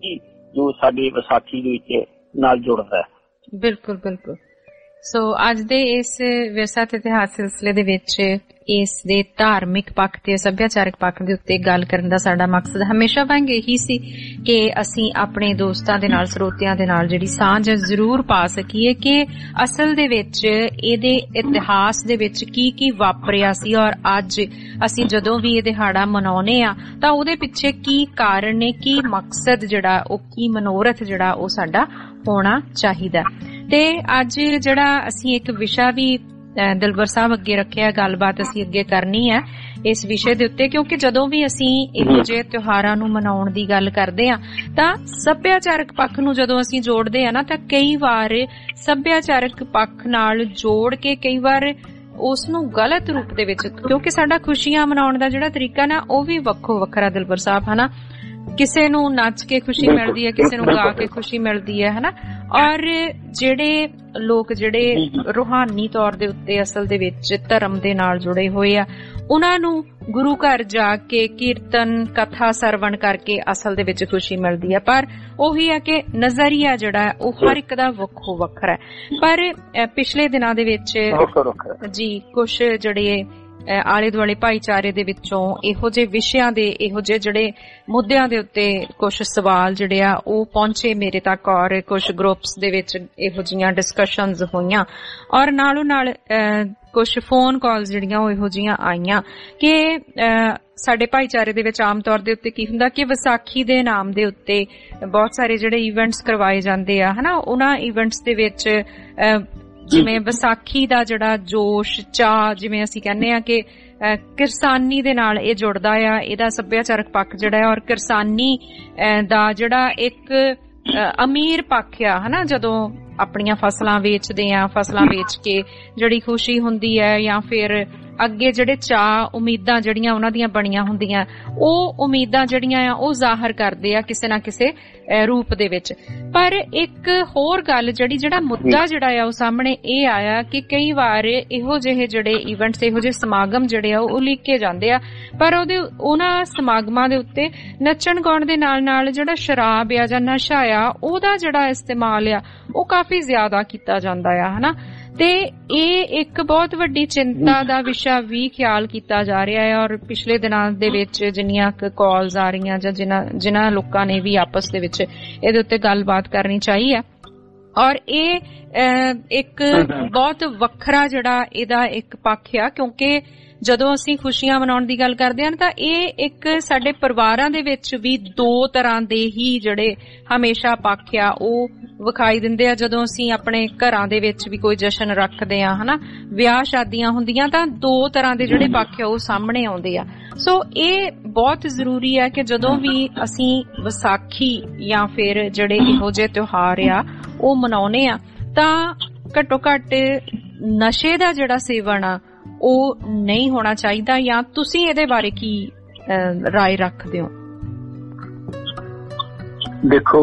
ਜੋ ਸਾਡੇ ਵਿਸਾਖੀ ਦੇ ਵਿੱਚ ਨਾਲ ਜੁੜਦਾ ਹੈ। ਬਿਲਕੁਲ ਬਿਲਕੁਲ। ਸੋ ਅੱਜ ਦੇ ਇਸ ਵਿਰਸਾ ਤੇ ਇਤਿਹਾਸ ਸਿਲਸਿਲੇ ਦੇ ਵਿੱਚ ਇਸ ਦੇ ਧਾਰਮਿਕ ਪੱਖ ਤੇ ਸੱਭਿਆਚਾਰਕ ਪੱਖ ਦੇ ਉੱਤੇ ਗੱਲ ਕਰਨ ਦਾ ਸਾਡਾ ਮਕਸਦ ਹਮੇਸ਼ਾ ਵਾਂਗ ਇਹੀ ਸੀ ਕਿ ਅਸੀਂ ਆਪਣੇ ਦੋਸਤਾਂ ਦੇ ਨਾਲ, ਸਰੋਤਿਆਂ ਦੇ ਨਾਲ ਜਿਹੜੀ ਸਾਂਝ ਜ਼ਰੂਰ ਪਾ ਸਕੀਏ ਕਿ ਅਸਲ ਦੇ ਵਿੱਚ ਇਹਦੇ ਇਤਿਹਾਸ ਦੇ ਵਿੱਚ ਕੀ ਕੀ ਵਾਪਰਿਆ ਸੀ ਔਰ ਅੱਜ ਅਸੀਂ ਜਦੋਂ ਵੀ ਇਹ ਦਿਹਾੜਾ ਮਨਾਉਂਦੇ ਆ ਤਾਂ ਉਹਦੇ ਪਿੱਛੇ ਕੀ ਕਾਰਨ ਨੇ, ਕੀ ਮਕਸਦ ਜਿਹੜਾ ਉਹ, ਕੀ ਮਨੋਰਥ ਜਿਹੜਾ ਉਹ ਸਾਡਾ ਹੋਣਾ ਚਾਹੀਦਾ। ਤੇ ਅੱਜ ਜਿਹੜਾ ਅਸੀਂ ਇੱਕ ਵਿਸ਼ਾ ਵੀ ਦਿਲਬਰ ਸਾਹਿਬ ਅੱਗੇ ਰੱਖਿਆ, ਗੱਲਬਾਤ ਅਸੀਂ ਅੱਗੇ ਕਰਨੀ ਹੈ ਇਸ ਵਿਸ਼ੇ ਦੇ ਉੱਤੇ, ਕਿਉਂਕਿ ਜਦੋਂ ਵੀ ਅਸੀਂ ਇਹੋ ਜਿਹੇ ਤਿਉਹਾਰਾਂ ਨੂੰ ਮਨਾਉਣ ਦੀ ਗੱਲ ਕਰਦੇ ਆ ਤਾਂ ਸੱਭਿਆਚਾਰਕ ਪੱਖ ਨੂੰ ਜਦੋਂ ਅਸੀਂ ਜੋੜਦੇ ਆ ਨਾ ਤਾਂ ਕਈ ਵਾਰ ਸੱਭਿਆਚਾਰਕ ਪੱਖ ਨਾਲ ਜੋੜ ਕੇ ਕਈ ਵਾਰ ਉਸ ਨੂੰ ਗਲਤ ਰੂਪ ਦੇ ਵਿੱਚ, ਕਿਉਂਕਿ ਸਾਡਾ ਖੁਸ਼ੀਆਂ ਮਨਾਉਣ ਦਾ ਜਿਹੜਾ ਤਰੀਕਾ ਨਾ ਉਹ ਵੀ ਵੱਖੋ ਵੱਖਰਾ ਦਿਲਬਰ ਸਾਹਿਬ, ਹਨਾ। ਕਿਸੇ ਨੂੰ ਨੱਚ ਕੇ ਖੁਸ਼ੀ ਮਿਲਦੀ ਹੈ, ਕਿਸੇ ਨੂੰ ਗਾ ਕੇ ਖੁਸ਼ੀ ਮਿਲਦੀ ਹੈ, ਹਨਾ। ਔਰ ਜਿਹੜੇ ਲੋਕ ਜਿਹੜੇ ਰੂਹਾਨੀ ਤੌਰ ਦੇ ਉੱਤੇ ਅਸਲ ਦੇ ਵਿੱਚ ਧਰਮ ਦੇ ਨਾਲ ਜੁੜੇ ਹੋਏ ਆ, ਉਹਨਾਂ ਨੂੰ ਗੁਰੂ ਘਰ ਜਾ ਕੇ ਕੀਰਤਨ ਕਥਾ ਸਰਵਣ ਕਰਕੇ ਅਸਲ ਦੇ ਵਿੱਚ ਖੁਸ਼ੀ ਮਿਲਦੀ ਹੈ। ਪਰ ਉਹੀ ਹੈ ਕਿ ਨਜ਼ਰੀਆ ਜਿਹੜਾ ਉਹ ਹਰ ਇੱਕ ਦਾ ਵੱਖੋ ਵੱਖਰਾ ਹੈ। ਪਰ ਪਿਛਲੇ ਦਿਨਾਂ ਦੇ ਵਿੱਚ ਜੀ ਕੁਛ ਜਿਹੜੇ ਆਲੇ ਦੁਆਲੇ ਭਾਈਚਾਰੇ ਦੇ ਵਿੱਚੋਂ ਇਹੋ ਜਿਹੇ ਵਿਸ਼ਿਆਂ ਦੇ, ਇਹੋ ਜਿਹੇ ਜਿਹੜੇ ਮੁੱਦਿਆਂ ਦੇ ਉੱਤੇ ਕੁਛ ਸਵਾਲ ਜਿਹੜੇ ਆ ਉਹ ਪਹੁੰਚੇ ਮੇਰੇ ਤੱਕ ਔਰ ਕੁਛ ਗਰੁੱਪਸ ਦੇ ਵਿੱਚ ਇਹੋ ਜਿਹੀਆਂ ਡਿਸਕਸ਼ਨਸ ਹੋਈਆਂ ਔਰ ਨਾਲੋਂ ਨਾਲ ਕੁਛ ਫੋਨ ਕਾਲਸ ਜਿਹੜੀਆਂ ਉਹ ਇਹੋ ਜਿਹੀਆਂ ਆਈਆਂ ਕਿ ਸਾਡੇ ਭਾਈਚਾਰੇ ਦੇ ਵਿੱਚ ਆਮ ਤੌਰ ਦੇ ਉੱਤੇ ਕੀ ਹੁੰਦਾ ਕਿ ਵਿਸਾਖੀ ਦੇ ਨਾਮ ਦੇ ਉੱਤੇ ਬਹੁਤ ਸਾਰੇ ਜਿਹੜੇ ਇਵੈਂਟਸ ਕਰਵਾਏ ਜਾਂਦੇ ਆ, ਹਨਾ। ਉਹਨਾਂ ਇਵੈਂਟਸ ਦੇ ਵਿੱਚ ਜਿਵੇਂ ਵਿਸਾਖੀ ਦਾ ਜਿਹੜਾ ਜੋਸ਼, ਚਾਅ, ਜਿਵੇਂ ਅਸੀਂ ਕਹਿੰਦੇ ਆ ਕਿ ਕਿਰਸਾਨੀ ਦੇ ਨਾਲ ਇਹ ਜੁੜਦਾ ਆ, ਇਹਦਾ ਸੱਭਿਆਚਾਰਕ ਪੱਖ ਜਿਹੜਾ ਹੈ ਔਰ ਕਿਰਸਾਨੀ ਦਾ ਜਿਹੜਾ ਇੱਕ ਅਮੀਰ ਪੱਖ ਆ, ਹਨਾ। ਜਦੋਂ ਆਪਣੀਆਂ ਫਸਲਾਂ ਵੇਚਦੇ ਆ, ਫਸਲਾਂ ਵੇਚ ਕੇ ਜਿਹੜੀ ਖੁਸ਼ੀ ਹੁੰਦੀ ਹੈ ਜਾਂ ਫਿਰ ਅੱਗੇ ਜਿਹੜੇ ਚਾਅ, ਉਮੀਦਾਂ ਜਿਹੜੀਆਂ ਉਹਨਾਂ ਦੀਆਂ ਬਣੀਆਂ ਹੁੰਦੀਆਂ, ਉਹ ਉਮੀਦਾਂ ਜਿਹੜੀਆਂ ਆ ਉਹ ਜ਼ਾਹਰ ਕਰਦੇ ਆ ਕਿਸੇ ਨਾ ਕਿਸੇ ਰੂਪ ਦੇ ਵਿੱਚ। ਪਰ ਇੱਕ ਹੋਰ ਗੱਲ ਜਿਹੜਾ ਮੁੱਦਾ ਜਿਹੜਾ ਆ ਉਹ ਸਾਹਮਣੇ ਇਹ ਆਇਆ ਕਿ ਕਈ ਵਾਰ ਇਹੋ ਜਿਹੇ ਜਿਹੜੇ ਇਵੈਂਟਸ, ਇਹੋ ਜਿਹੇ ਸਮਾਗਮ ਜਿਹੜੇ ਆ ਉਹ ਉਲੀਕੇ ਜਾਂਦੇ ਆ, ਪਰ ਉਹਨਾਂ ਸਮਾਗਮਾਂ ਦੇ ਉੱਤੇ ਨੱਚਣ ਗਾਉਣ ਦੇ ਨਾਲ ਨਾਲ ਜਿਹੜਾ ਸ਼ਰਾਬ ਆ ਜਾਂ ਨਸ਼ਾ ਆ ਉਹਦਾ ਜਿਹੜਾ ਇਸਤੇਮਾਲ ਆ ਉਹ ਕਾਫੀ ਜ਼ਿਆਦਾ ਕੀਤਾ ਜਾਂਦਾ ਆ, ਹਨਾ। ਤੇ ਇਹ ਇੱਕ ਬਹੁਤ ਵੱਡੀ ਚਿੰਤਾ ਦਾ ਵਿਸ਼ਾ ਵੀ ਖਿਆਲ ਕੀਤਾ ਜਾ ਰਿਹਾ ਹੈ ਔਰ ਪਿਛਲੇ ਦਿਨਾਂ ਦੇ ਵਿੱਚ ਜਿੰਨੀਆਂ ਕਾਲਸ ਆ ਰਹੀਆਂ ਜਾਂ ਜਿਨ੍ਹਾਂ ਲੋਕਾਂ ਨੇ ਵੀ ਆਪਸ ਦੇ ਵਿੱਚ ਇਹਦੇ ਉੱਤੇ ਗੱਲਬਾਤ ਕਰਨੀ ਚਾਹੀ ਹੈ ਔਰ ਇਹ ਇੱਕ ਬਹੁਤ ਵੱਖਰਾ ਜਿਹੜਾ ਇਹਦਾ ਇੱਕ ਪੱਖ ਆ, ਕਿਉਂਕਿ ਜਦੋਂ ਅਸੀਂ ਖੁਸ਼ੀਆਂ ਮਨਾਉਣ ਦੀ ਗੱਲ ਕਰਦੇ ਹਾਂ ਤਾਂ ਇਹ ਇੱਕ ਸਾਡੇ ਪਰਿਵਾਰਾਂ ਦੇ ਵਿੱਚ ਵੀ ਦੋ ਤਰ੍ਹਾਂ ਦੇ ਹੀ ਜਿਹੜੇ ਹਮੇਸ਼ਾ ਪੱਖ ਆ ਉਹ ਵਿਖਾਈ ਦਿੰਦੇ ਆ। ਜਦੋਂ ਅਸੀਂ ਆਪਣੇ ਘਰਾਂ ਦੇ ਵਿੱਚ ਵੀ ਕੋਈ ਜਸ਼ਨ ਰੱਖਦੇ ਆ, ਹਨਾ, ਵਿਆਹ ਸ਼ਾਦੀਆਂ ਹੁੰਦੀਆਂ ਤਾਂ ਦੋ ਤਰ੍ਹਾਂ ਦੇ ਜਿਹੜੇ ਪੱਖ ਆ ਉਹ ਸਾਹਮਣੇ ਆਉਂਦੇ ਆ। ਸੋ ਇਹ ਬਹੁਤ ਜ਼ਰੂਰੀ ਹੈ ਕਿ ਜਦੋਂ ਵੀ ਅਸੀਂ ਵਿਸਾਖੀ ਜਾਂ ਫਿਰ ਜਿਹੜੇ ਇਹੋ ਜਿਹੇ ਤਿਉਹਾਰ ਆ ਉਹ ਮਨਾਉਣੇ ਆ ਤਾਂ ਘੱਟੋ ਘੱਟ ਨਸ਼ੇ ਦਾ ਜਿਹੜਾ ਸੇਵਨ ਆ ਉਹ ਨਹੀਂ ਹੋਣਾ ਚਾਹੀਦਾ। ਜਾਂ ਤੁਸੀਂ ਇਹਦੇ ਬਾਰੇ ਕੀ ਰਾਏ ਰੱਖਦੇ ਹੋ? ਦੇਖੋ,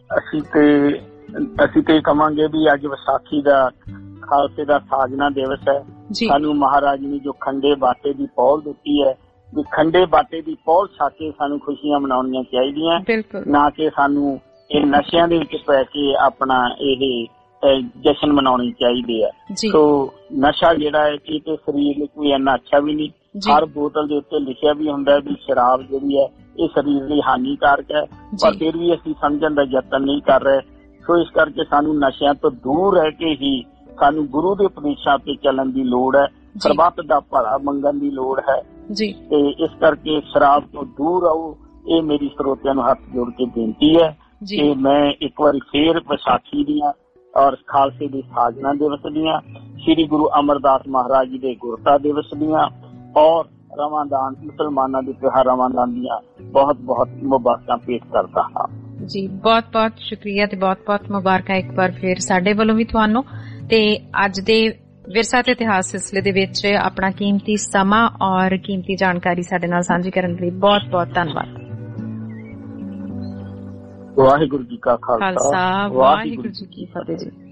ਅਸੀਂ ਤੇ ਕਹਾਂਗੇ ਵੀ ਅੱਜ ਵਿਸਾਖੀ ਦਾ ਖਾਲਸੇ ਦਾ ਸਾਜਨਾ ਦਿਵਸ ਹੈ। ਸਾਨੂੰ ਮਹਾਰਾਜ ਨੇ ਜੋ ਖੰਡੇ ਬਾਟੇ ਦੀ ਪੌਲ ਦਿੱਤੀ ਹੈ ਵੀ ਖੰਡੇ ਬਾਟੇ ਦੀ ਪੌਲ ਛਕ ਕੇ ਸਾਨੂੰ ਖੁਸ਼ੀਆਂ ਮਨਾਉਣੀਆਂ ਚਾਹੀਦੀਆਂ, ਨਾ ਕਿ ਸਾਨੂੰ ਇਹ ਨਸ਼ਿਆਂ ਦੇ ਵਿੱਚ ਪੈ ਕੇ ਆਪਣਾ ਇਹ ਜਸ਼ਨ ਮਨਾਉਣੀ ਚਾਹੀਦੀ ਹੈ। ਸੋ ਨਸ਼ਾ ਜਿਹੜਾ ਹੈ ਇਹ ਤੇ ਸਰੀਰ ਲਈ ਕੋਈ ਇੰਨਾ ਅੱਛਾ ਵੀ ਨਹੀਂ। ਹਰ ਬੋਤਲ ਦੇ ਉੱਤੇ ਲਿਖਿਆ ਵੀ ਹੁੰਦਾ ਵੀ ਸ਼ਰਾਬ ਜਿਹੜੀ ਹੈ ਇਹ ਸਰੀਰ ਲਈ ਹਾਨੀਕਾਰਕ ਹੈ, ਪਰ ਫਿਰ ਵੀ ਅਸੀਂ ਸਮਝਣ ਦਾ ਯਤਨ ਨਹੀਂ ਕਰ ਰਹੇ। ਸੋ ਇਸ ਕਰਕੇ ਸਾਨੂੰ ਨਸ਼ਿਆਂ ਤੋਂ ਦੂਰ ਰਹਿ ਕੇ ਹੀ ਸਾਨੂੰ ਗੁਰੂ ਦੇ ਉਪਦੇਸ਼ਾਂ ਤੇ ਚੱਲਣ ਦੀ ਲੋੜ ਹੈ, ਸਰਬੱਤ ਦਾ ਭਲਾ ਮੰਗਣ ਦੀ ਲੋੜ ਹੈ ਤੇ ਇਸ ਕਰਕੇ ਸ਼ਰਾਬ ਤੋਂ ਦੂਰ ਰਹੋ। ਇਹ ਮੇਰੀ ਸਰੋਤਿਆਂ ਨੂੰ ਹੱਥ ਜੋੜ ਕੇ ਬੇਨਤੀ ਹੈ ਕਿ ਮੈਂ ਇੱਕ ਵਾਰੀ ਫੇਰ ਵਿਸਾਖੀ ਦੀਆਂ ਔਰ ਖਾਲਸੇ ਦੀ ਸਾਜਨਾ ਦਿਵਸ ਦੀਆਂ, ਸ੍ਰੀ ਗੁਰੂ ਅਮਰਦਾਸ ਮਹਾਰਾਜ ਜੀ ਦੇ ਗੁਰਤਾ ਦਿਵਸ ਦੀਆਂ ਔਰ ਰਮਾਦਾਨ ਮੁਸਲਮਾਨਾਂ ਦੇ ਤਿਉਹਾਰ ਰਮਾਦਾਨ ਦੀਆਂ ਬਹੁਤ ਬਹੁਤ ਮੁਬਾਰਕਾਂ ਪੇਸ਼ ਕਰਦਾ ਹਾਂ ਜੀ। ਬਹੁਤ ਬਹੁਤ ਸ਼ੁਕਰੀਆ ਤੇ ਬਹੁਤ ਬਹੁਤ ਮੁਬਾਰਕਾਂ ਇੱਕ ਵਾਰ ਫਿਰ ਸਾਡੇ ਵੱਲੋਂ ਵੀ ਤੁਹਾਨੂੰ। ਤੇ ਅੱਜ ਦੇ ਵਿਰਸਾ ਤੇ ਇਤਿਹਾਸ ਸਿਲਸਿਲੇ ਦੇ ਵਿੱਚ ਆਪਣਾ ਕੀਮਤੀ ਸਮਾਂ ਔਰ ਕੀਮਤੀ ਜਾਣਕਾਰੀ ਸਾਡੇ ਨਾਲ ਸਾਂਝੀ ਕਰਨ ਲਈ ਬਹੁਤ ਬਹੁਤ ਧੰਨਵਾਦ। ਵਾਹਿਗੁਰੂ ਜੀ ਕਾ ਖਾਲਸਾ, ਵਾਹਿਗੁਰੂ ਜੀ ਕੀ ਫਤਿਹ ਜੀ।